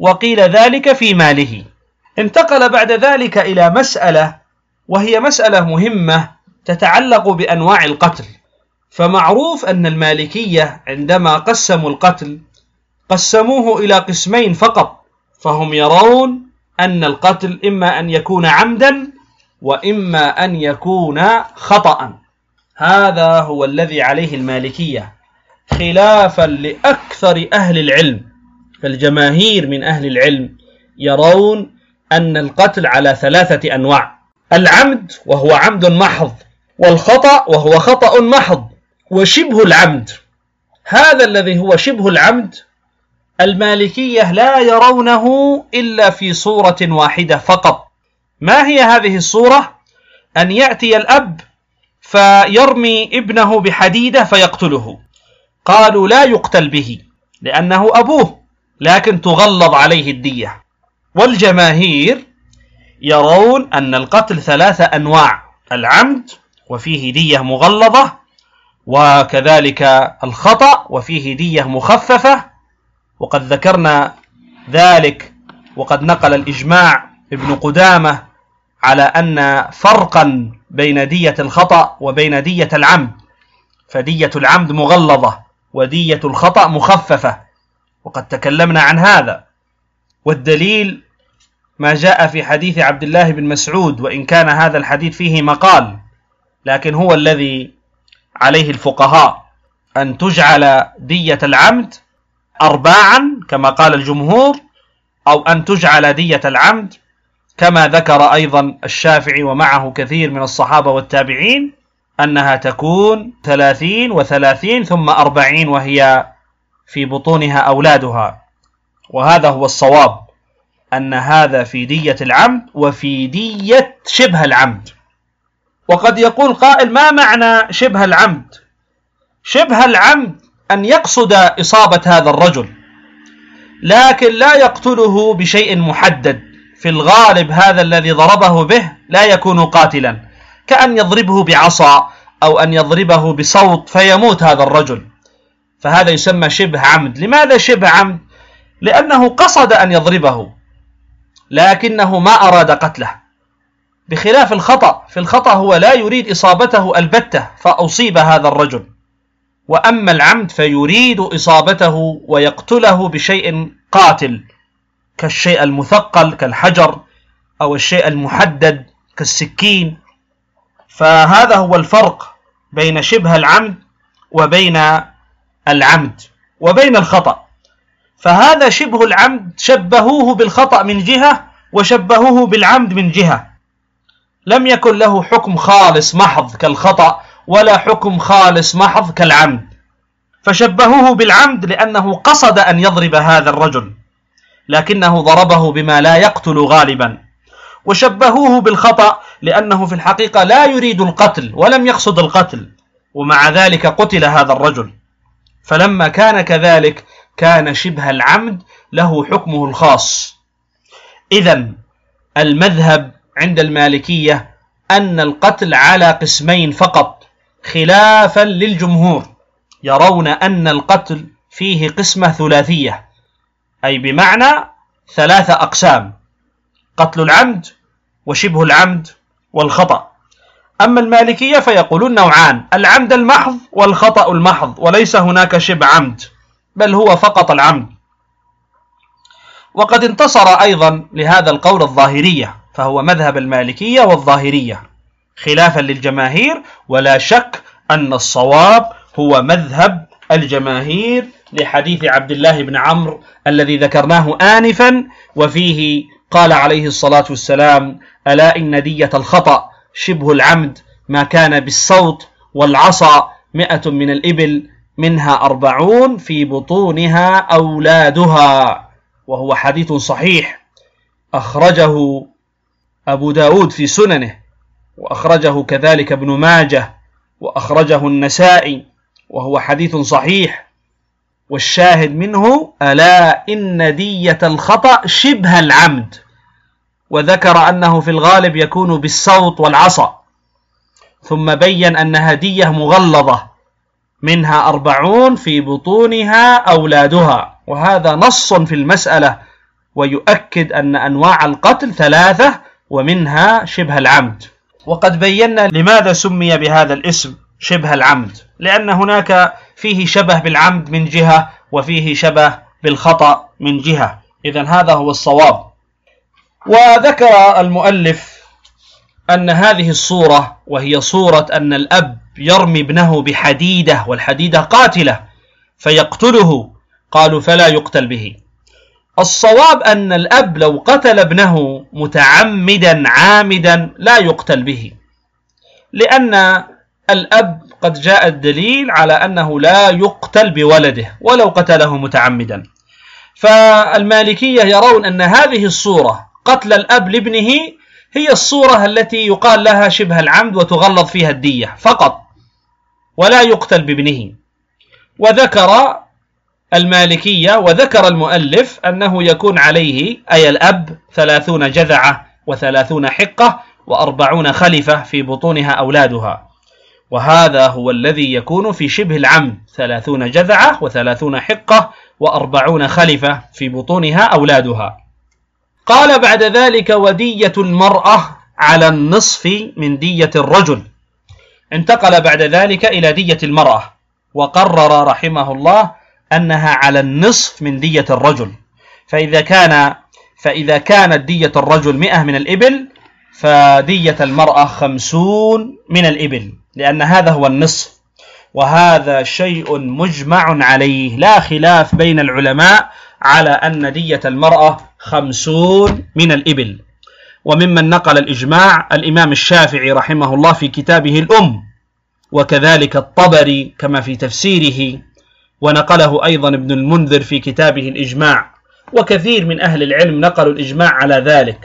وقيل ذلك في ماله. انتقل بعد ذلك إلى مسألة، وهي مسألة مهمة تتعلق بأنواع القتل. فمعروف أن المالكية عندما قسموا القتل قسموه إلى قسمين فقط، فهم يرون أن القتل إما أن يكون عمدا وإما أن يكون خطأ. هذا هو الذي عليه المالكية، خلافا لأكثر أهل العلم. فالجماهير من أهل العلم يرون أن القتل على ثلاثة أنواع: العمد وهو عمد محض، والخطأ وهو خطأ محض، وشبه العمد. هذا الذي هو شبه العمد المالكية لا يرونه إلا في صورة واحدة فقط. ما هي هذه الصورة؟ أن يأتي الأب فيرمي ابنه بحديدة فيقتله. قالوا لا يقتل به لأنه أبوه، لكن تغلظ عليه الدية. والجماهير يرون أن القتل ثلاثة أنواع: العمد وفيه دية مغلظة، وكذلك الخطأ وفيه دية مخففة. وقد ذكرنا ذلك، وقد نقل الإجماع ابن قدامة على أن فرقا بين دية الخطأ وبين دية العمد، فدية العمد مغلظة ودية الخطأ مخففة، وقد تكلمنا عن هذا. والدليل ما جاء في حديث عبد الله بن مسعود، وإن كان هذا الحديث فيه مقال، لكن هو الذي عليه الفقهاء، أن تجعل دية العمد أرباعا كما قال الجمهور، أو أن تجعل دية العمد كما ذكر أيضا الشافعي ومعه كثير من الصحابة والتابعين، أنها تكون ثلاثين وثلاثين ثم أربعين وهي في بطونها أولادها. وهذا هو الصواب، أن هذا في دية العمد وفي دية شبه العمد. وقد يقول قائل: ما معنى شبه العمد؟ شبه العمد أن يقصد إصابة هذا الرجل، لكن لا يقتله بشيء محدد. في الغالب هذا الذي ضربه به لا يكون قاتلا، كأن يضربه بعصا أو أن يضربه بصوت فيموت هذا الرجل، فهذا يسمى شبه عمد. لماذا شبه عمد؟ لأنه قصد أن يضربه لكنه ما أراد قتله، بخلاف الخطأ. في الخطأ هو لا يريد إصابته البتة فأصيب هذا الرجل، وأما العمد فيريد إصابته ويقتله بشيء قاتل، كالشيء المثقل كالحجر، أو الشيء المحدد كالسكين. فهذا هو الفرق بين شبه العمد وبين العمد وبين الخطأ. فهذا شبه العمد شبهوه بالخطأ من جهة، وشبهوه بالعمد من جهة، لم يكن له حكم خالص محض كالخطأ ولا حكم خالص محض كالعمد. فشبهوه بالعمد لأنه قصد أن يضرب هذا الرجل لكنه ضربه بما لا يقتل غالبا، وشبهوه بالخطأ لأنه في الحقيقة لا يريد القتل ولم يقصد القتل، ومع ذلك قتل هذا الرجل. فلما كان كذلك كان شبه العمد له حكمه الخاص. إذن المذهب عند المالكية أن القتل على قسمين فقط، خلافا للجمهور يرون أن القتل فيه قسمة ثلاثية، أي بمعنى ثلاثة أقسام: قتل العمد وشبه العمد والخطأ. أما المالكية فيقولون نوعان: العمد المحض والخطأ المحض، وليس هناك شبه عمد بل هو فقط العمد. وقد انتصر أيضا لهذا القول الظاهرية، فهو مذهب المالكية والظاهرية خلافا للجماهير، ولا شك أن الصواب هو مذهب الجماهير لحديث عبد الله بن عمرو الذي ذكرناه آنفا، وفيه قال عليه الصلاة والسلام: ألا إن دية الخطأ شبه العمد ما كان بالصوت والعصا مئة من الإبل منها أربعون في بطونها أولادها. وهو حديث صحيح أخرجه أبو داود في سننه، وأخرجه كذلك ابن ماجه، وأخرجه النسائي، وهو حديث صحيح. والشاهد منه: ألا إن دية الخطأ شبه العمد، وذكر أنه في الغالب يكون بالصوت والعصا، ثم بين أنها دية مغلظة منها أربعون في بطونها أولادها. وهذا نص في المسألة ويؤكد أن أنواع القتل ثلاثة ومنها شبه العمد. وقد بينا لماذا سمي بهذا الاسم شبه العمد، لأن هناك فيه شبه بالعمد من جهة وفيه شبه بالخطأ من جهة، إذن هذا هو الصواب. وذكر المؤلف أن هذه الصورة وهي صورة أن الأب يرمي ابنه بحديدة والحديدة قاتلة فيقتله، قالوا فلا يقتل به. الصواب أن الأب لو قتل ابنه متعمدا عامدا لا يقتل به، لأن الأب قد جاء الدليل على أنه لا يقتل بولده ولو قتله متعمدا. فالمالكية يرون أن هذه الصورة قتل الأب لابنه هي الصورة التي يقال لها شبه العمد وتغلظ فيها الدية فقط ولا يقتل بابنه. وذكر المالكية وذكر المؤلف أنه يكون عليه أي الأب ثلاثون جذعة وثلاثون حقة وأربعون خلفة في بطونها أولادها، وهذا هو الذي يكون في شبه العمد، ثلاثون جذعة وثلاثون حقة وأربعون خلفة في بطونها أولادها. قال بعد ذلك ودية المرأة على النصف من دية الرجل. انتقل بعد ذلك إلى دية المرأة وقرر رحمه الله أنها على النصف من دية الرجل. فإذا كان فإذا كانت دية الرجل مئة من الإبل فدية المرأة خمسون من الإبل، لأن هذا هو النصف، وهذا شيء مجمع عليه لا خلاف بين العلماء على أن دية المرأة خمسون من الإبل. وممن نقل الإجماع الإمام الشافعي رحمه الله في كتابه الأم، وكذلك الطبري كما في تفسيره، ونقله أيضا ابن المنذر في كتابه الإجماع، وكثير من أهل العلم نقلوا الإجماع على ذلك.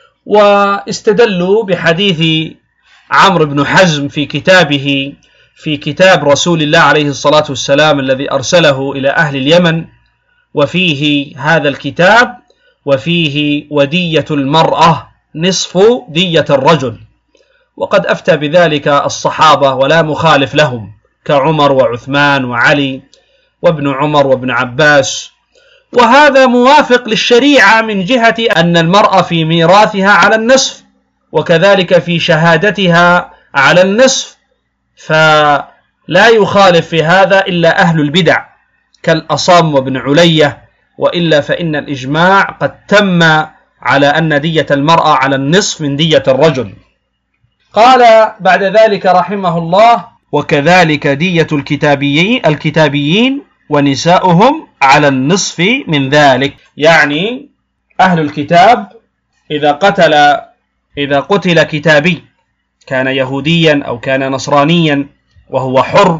واستدلوا بحديث عمرو بن حزم في كتابه في كتاب رسول الله عليه الصلاة والسلام الذي أرسله إلى أهل اليمن، وفيه هذا الكتاب وفيه ودية المرأة نصف دية الرجل. وقد أفتى بذلك الصحابة ولا مخالف لهم كعمر وعثمان وعلي وابن عمر وابن عباس، وهذا موافق للشريعة من جهة أن المرأة في ميراثها على النصف وكذلك في شهادتها على النصف، فلا يخالف في هذا إلا أهل البدع كالأصم وابن علية، وإلا فإن الإجماع قد تم على أن دية المرأة على النصف من دية الرجل. قال بعد ذلك رحمه الله وكذلك دية الكتابيين, الكتابيين ونساؤهم على النصف من ذلك، يعني أهل الكتاب إذا قتل إذا قتل كتابي كان يهوديا أو كان نصرانيا وهو حر،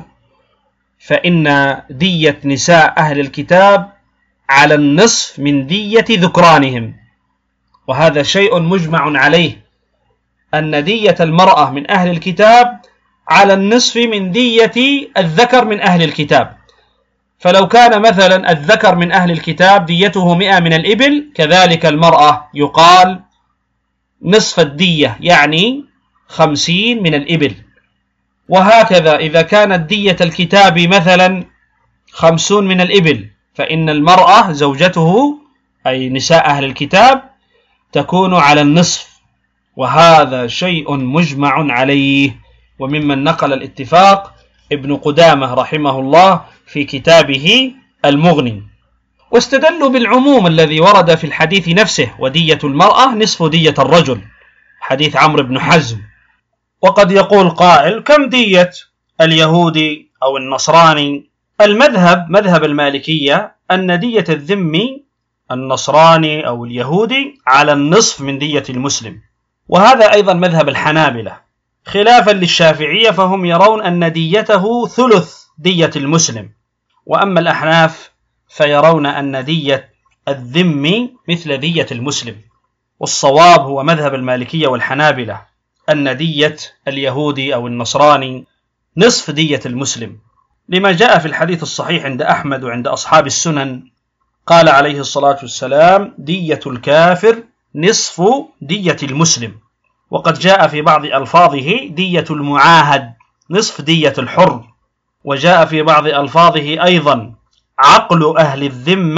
فإن دية نساء أهل الكتاب على النصف من دية ذكرانهم، وهذا شيء مجمع عليه أن دية المرأة من أهل الكتاب على النصف من دية الذكر من أهل الكتاب. فلو كان مثلا الذكر من أهل الكتاب ديته مئة من الإبل، كذلك المرأة يقال نصف الدية يعني خمسين من الإبل. وهكذا إذا كانت دية الكتاب مثلا خمسون من الإبل، فإن المرأة زوجته أي نساء أهل الكتاب تكون على النصف، وهذا شيء مجمع عليه. وممن نقل الاتفاق ابن قدامة رحمه الله في كتابه المغني. واستدلوا بالعموم الذي ورد في الحديث نفسه ودية المرأة نصف دية الرجل، حديث عمرو بن حزم. وقد يقول قائل كم دية اليهودي أو النصراني؟ المذهب مذهب المالكية أن دية الذمي النصراني أو اليهودي على النصف من دية المسلم، وهذا أيضا مذهب الحنابلة، خلافا للشافعية فهم يرون أن ديته ثلث دية المسلم. وأما الأحناف فيرون أن دية الذمي مثل دية المسلم. والصواب هو مذهب المالكية والحنابلة أن دية اليهودي أو النصراني نصف دية المسلم، لما جاء في الحديث الصحيح عند أحمد وعند أصحاب السنن، قال عليه الصلاة والسلام دية الكافر نصف دية المسلم. وقد جاء في بعض ألفاظه دية المعاهد نصف دية الحر، وجاء في بعض ألفاظه أيضا عقل أهل الذمة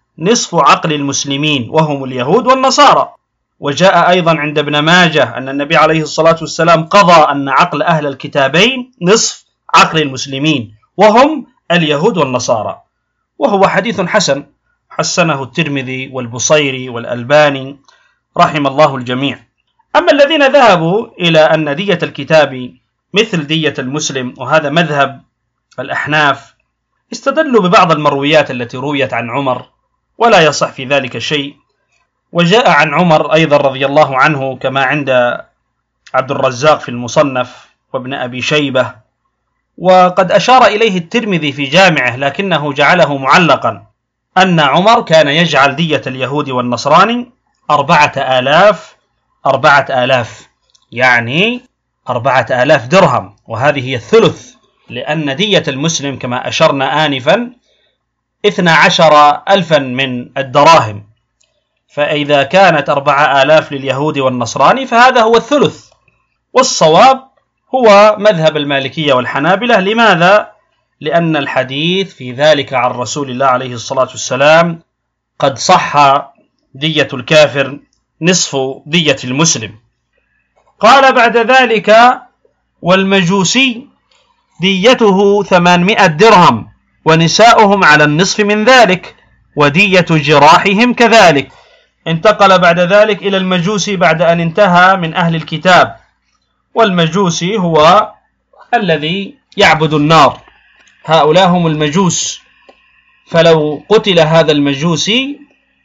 نصف عقل المسلمين وهم اليهود والنصارى. وجاء أيضا عند ابن ماجه أن النبي عليه الصلاة والسلام قضى أن عقل أهل الكتابين نصف عقل المسلمين وهم اليهود والنصارى، وهو حديث حسن حسنه الترمذي والبصيري والألباني رحم الله الجميع. أما الذين ذهبوا إلى أن دية الكتاب مثل دية المسلم، وهذا مذهب الأحناف، استدلوا ببعض المرويات التي رويت عن عمر ولا يصح في ذلك شيء. وجاء عن عمر أيضا رضي الله عنه كما عند عبد الرزاق في المصنف وابن أبي شيبة، وقد أشار إليه الترمذي في جامعه لكنه جعله معلقا، أن عمر كان يجعل دية اليهود والنصراني أربعة آلاف أربعة آلاف يعني أربعة آلاف درهم، وهذه هي الثلث، لأن دية المسلم كما أشرنا آنفا اثنا عشر ألفا من الدراهم، فإذا كانت أربعة آلاف لليهود والنصراني فهذا هو الثلث. والصواب هو مذهب المالكية والحنابلة. لماذا؟ لأن الحديث في ذلك عن رسول الله عليه الصلاة والسلام قد صح دية الكافر نصف دية المسلم. قال بعد ذلك: والمجوسي ديته ثمانمائة درهم ونساؤهم على النصف من ذلك، ودية جراحهم كذلك. انتقل بعد ذلك إلى المجوسي بعد أن انتهى من أهل الكتاب، والمجوسي هو الذي يعبد النار، هؤلاء هم المجوس. فلو قتل هذا المجوسي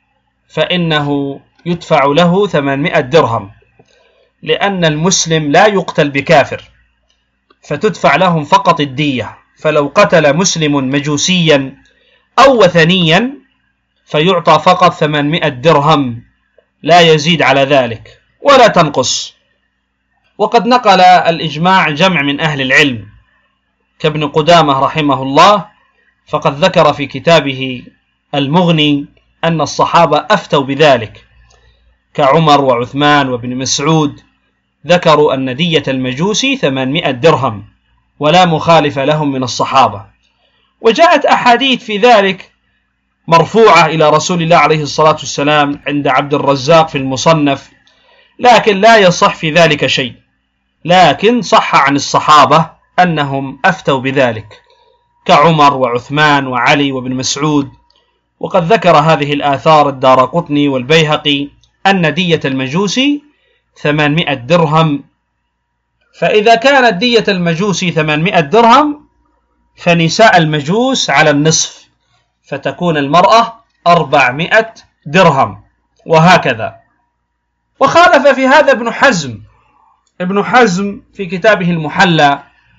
فإنه يدفع له ثمانمائة درهم، لأن المسلم لا يقتل بكافر، فتدفع لهم فقط الدية. فلو قتل مسلم مجوسيا أو وثنيا فيعطى فقط ثمانمائة درهم، لا يزيد على ذلك ولا تنقص. وقد نقل الإجماع جمع من أهل العلم كابن قدامة رحمه الله، فقد ذكر في كتابه المغني أن الصحابة أفتوا بذلك كعمر وعثمان وابن مسعود، ذكروا أن دية المجوسي ثمانمائة درهم ولا مخالف لهم من الصحابة. وجاءت أحاديث في ذلك مرفوعة إلى رسول الله عليه الصلاة والسلام عند عبد الرزاق في المصنف، لكن لا يصح في ذلك شيء، لكن صح عن الصحابة أنهم أفتوا بذلك كعمر وعثمان وعلي وابن مسعود. وقد ذكر هذه الآثار الدارقطني والبيهقي أن دية المجوسي ثمانمائة درهم. فإذا كانت دية المجوسي ثمانمائة درهم فنساء المجوس على النصف، فتكون المرأة أربعمائة درهم، وهكذا. وخالف في هذا ابن حزم. ابن حزم في كتابه المحلى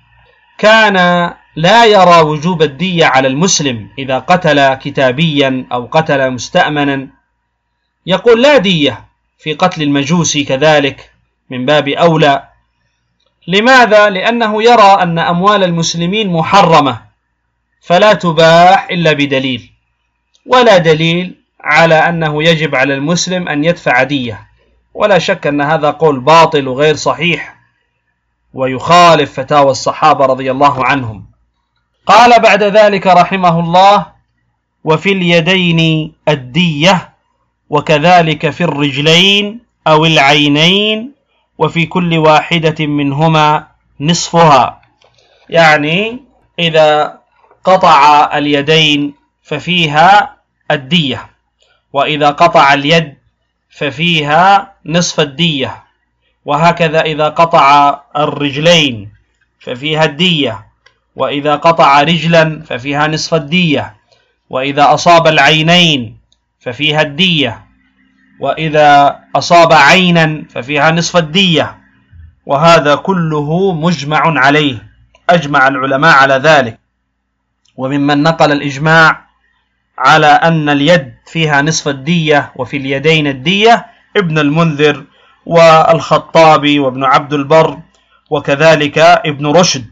كان لا يرى وجوب الدية على المسلم إذا قتل كتابيا أو قتل مستأمنا، يقول لا دية في قتل المجوسي كذلك من باب أولى. لماذا؟ لأنه يرى أن أموال المسلمين محرمة فلا تباح إلا بدليل، ولا دليل على أنه يجب على المسلم أن يدفع دية. ولا شك أن هذا قول باطل وغير صحيح ويخالف فتاوى الصحابة رضي الله عنهم. قال بعد ذلك رحمه الله: وفي اليدين الدية، وكذلك في الرجلين أو العينين، وفي كل واحدة منهما نصفها. يعني إذا قطع اليدين ففيها الدية، وإذا قطع اليد ففيها نصف الدية، وهكذا إذا قطع الرجلين ففيها الدية، وإذا قطع رجلا ففيها نصف الدية، وإذا أصاب العينين ففيها الدية، وإذا أصاب عينا ففيها نصف الدية. وهذا كله مجمع عليه، أجمع العلماء على ذلك. وممن نقل الإجماع على أن اليد فيها نصف الدية وفي اليدين الدية ابن المنذر والخطابي وابن عبد البر، وكذلك ابن رشد.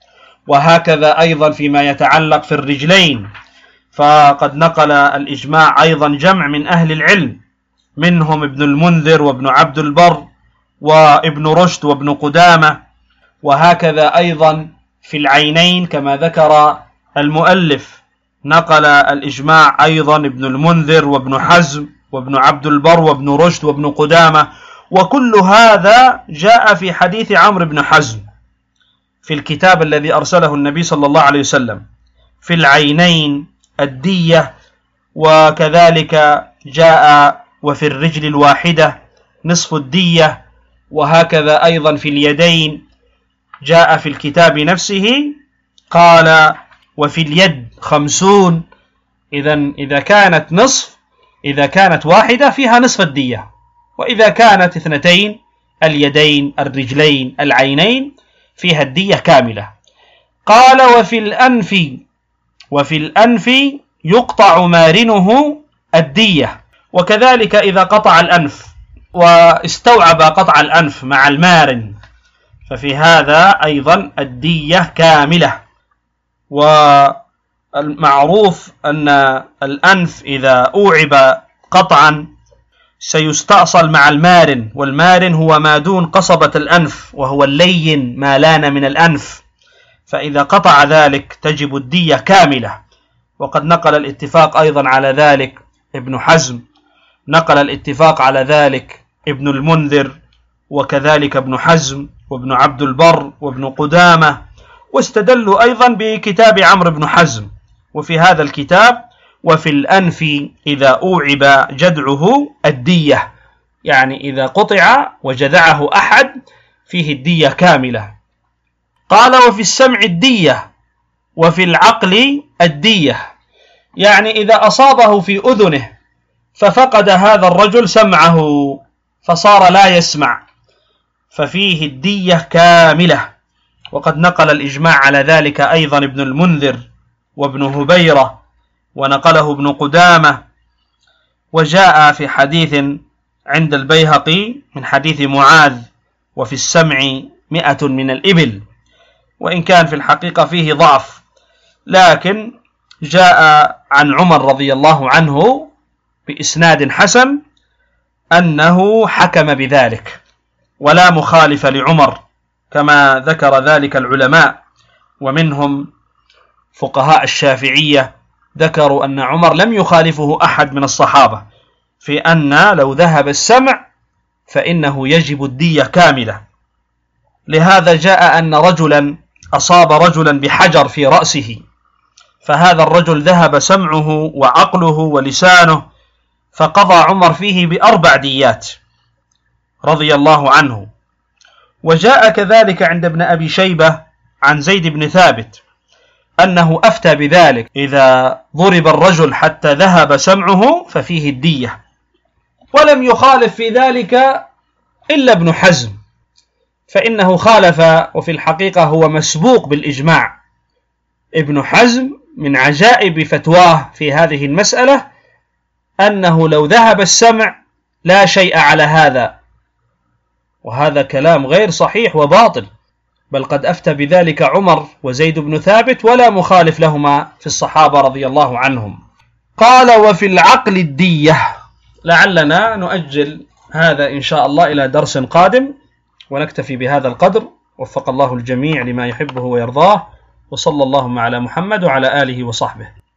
وهكذا أيضا فيما يتعلق في الرجلين، فقد نقل الإجماع أيضا جمع من أهل العلم، منهم ابن المنذر وابن عبد البر وابن رشد وابن قدامة. وهكذا أيضا في العينين كما ذكر المؤلف نقل الإجماع أيضا ابن المنذر وابن حزم وابن عبد البر وابن رشد وابن قدامة، وكل هذا جاء في حديث عمرو بن حزم في الكتاب الذي أرسله النبي صلى الله عليه وسلم في العينين الدية، وكذلك جاء وفي الرجل الواحدة نصف الدية، وهكذا أيضا في اليدين جاء في الكتاب نفسه قال وفي اليد خمسون. إذن إذا كانت نصف إذا كانت واحدة فيها نصف الدية، وإذا كانت اثنتين اليدين الرجلين العينين فيها الدية كاملة. قال وفي الأنف وفي الأنف يقطع مارنه الدية، وكذلك إذا قطع الأنف واستوعب قطع الأنف مع المارن ففي هذا أيضا الدية كاملة. والمعروف أن الأنف إذا أوعب قطعا سيستأصل مع المارن، والمارن هو ما دون قصبة الأنف وهو اللين ما لان من الأنف، فإذا قطع ذلك تجب الدية كاملة. وقد نقل الاتفاق أيضا على ذلك ابن حزم، نقل الاتفاق على ذلك ابن المنذر، وكذلك ابن حزم وابن عبد البر وابن قدامة، واستدلوا أيضا بكتاب عمرو بن حزم. وفي هذا الكتاب وفي الأنف إذا أوعب جدعه الدية، يعني إذا قطع وجدعه أحد فيه الدية كاملة. قال وفي السمع الدية وفي العقل الدية، يعني إذا أصابه في أذنه ففقد هذا الرجل سمعه فصار لا يسمع ففيه الدية كاملة. وقد نقل الإجماع على ذلك أيضا ابن المنذر وابن هبيرة، ونقله ابن قدامة، وجاء في حديث عند البيهقي من حديث معاذ وفي السمع مئة من الإبل، وإن كان في الحقيقة فيه ضعف، لكن جاء عن عمر رضي الله عنه بإسناد حسن أنه حكم بذلك، ولا مخالف لعمر كما ذكر ذلك العلماء، ومنهم فقهاء الشافعية ذكروا أن عمر لم يخالفه أحد من الصحابة في أن لو ذهب السمع فإنه يجب الدية كاملة. لهذا جاء أن رجلا أصاب رجلا بحجر في رأسه، فهذا الرجل ذهب سمعه وعقله ولسانه، فقضى عمر فيه بأربع ديات رضي الله عنه. وجاء كذلك عند ابن أبي شيبة عن زيد بن ثابت أنه أفتى بذلك، إذا ضرب الرجل حتى ذهب سمعه ففيه الدية. ولم يخالف في ذلك إلا ابن حزم، فإنه خالف، وفي الحقيقة هو مسبوق بالإجماع. ابن حزم من عجائب فتواه في هذه المسألة أنه لو ذهب السمع لا شيء على هذا، وهذا كلام غير صحيح وباطل، بل قد أفتى بذلك عمر وزيد بن ثابت ولا مخالف لهما في الصحابة رضي الله عنهم. قال وفي العقل الدية. لعلنا نؤجل هذا إن شاء الله إلى درس قادم، ونكتفي بهذا القدر. وفق الله الجميع لما يحبه ويرضاه، وصلى اللهم على محمد وعلى آله وصحبه.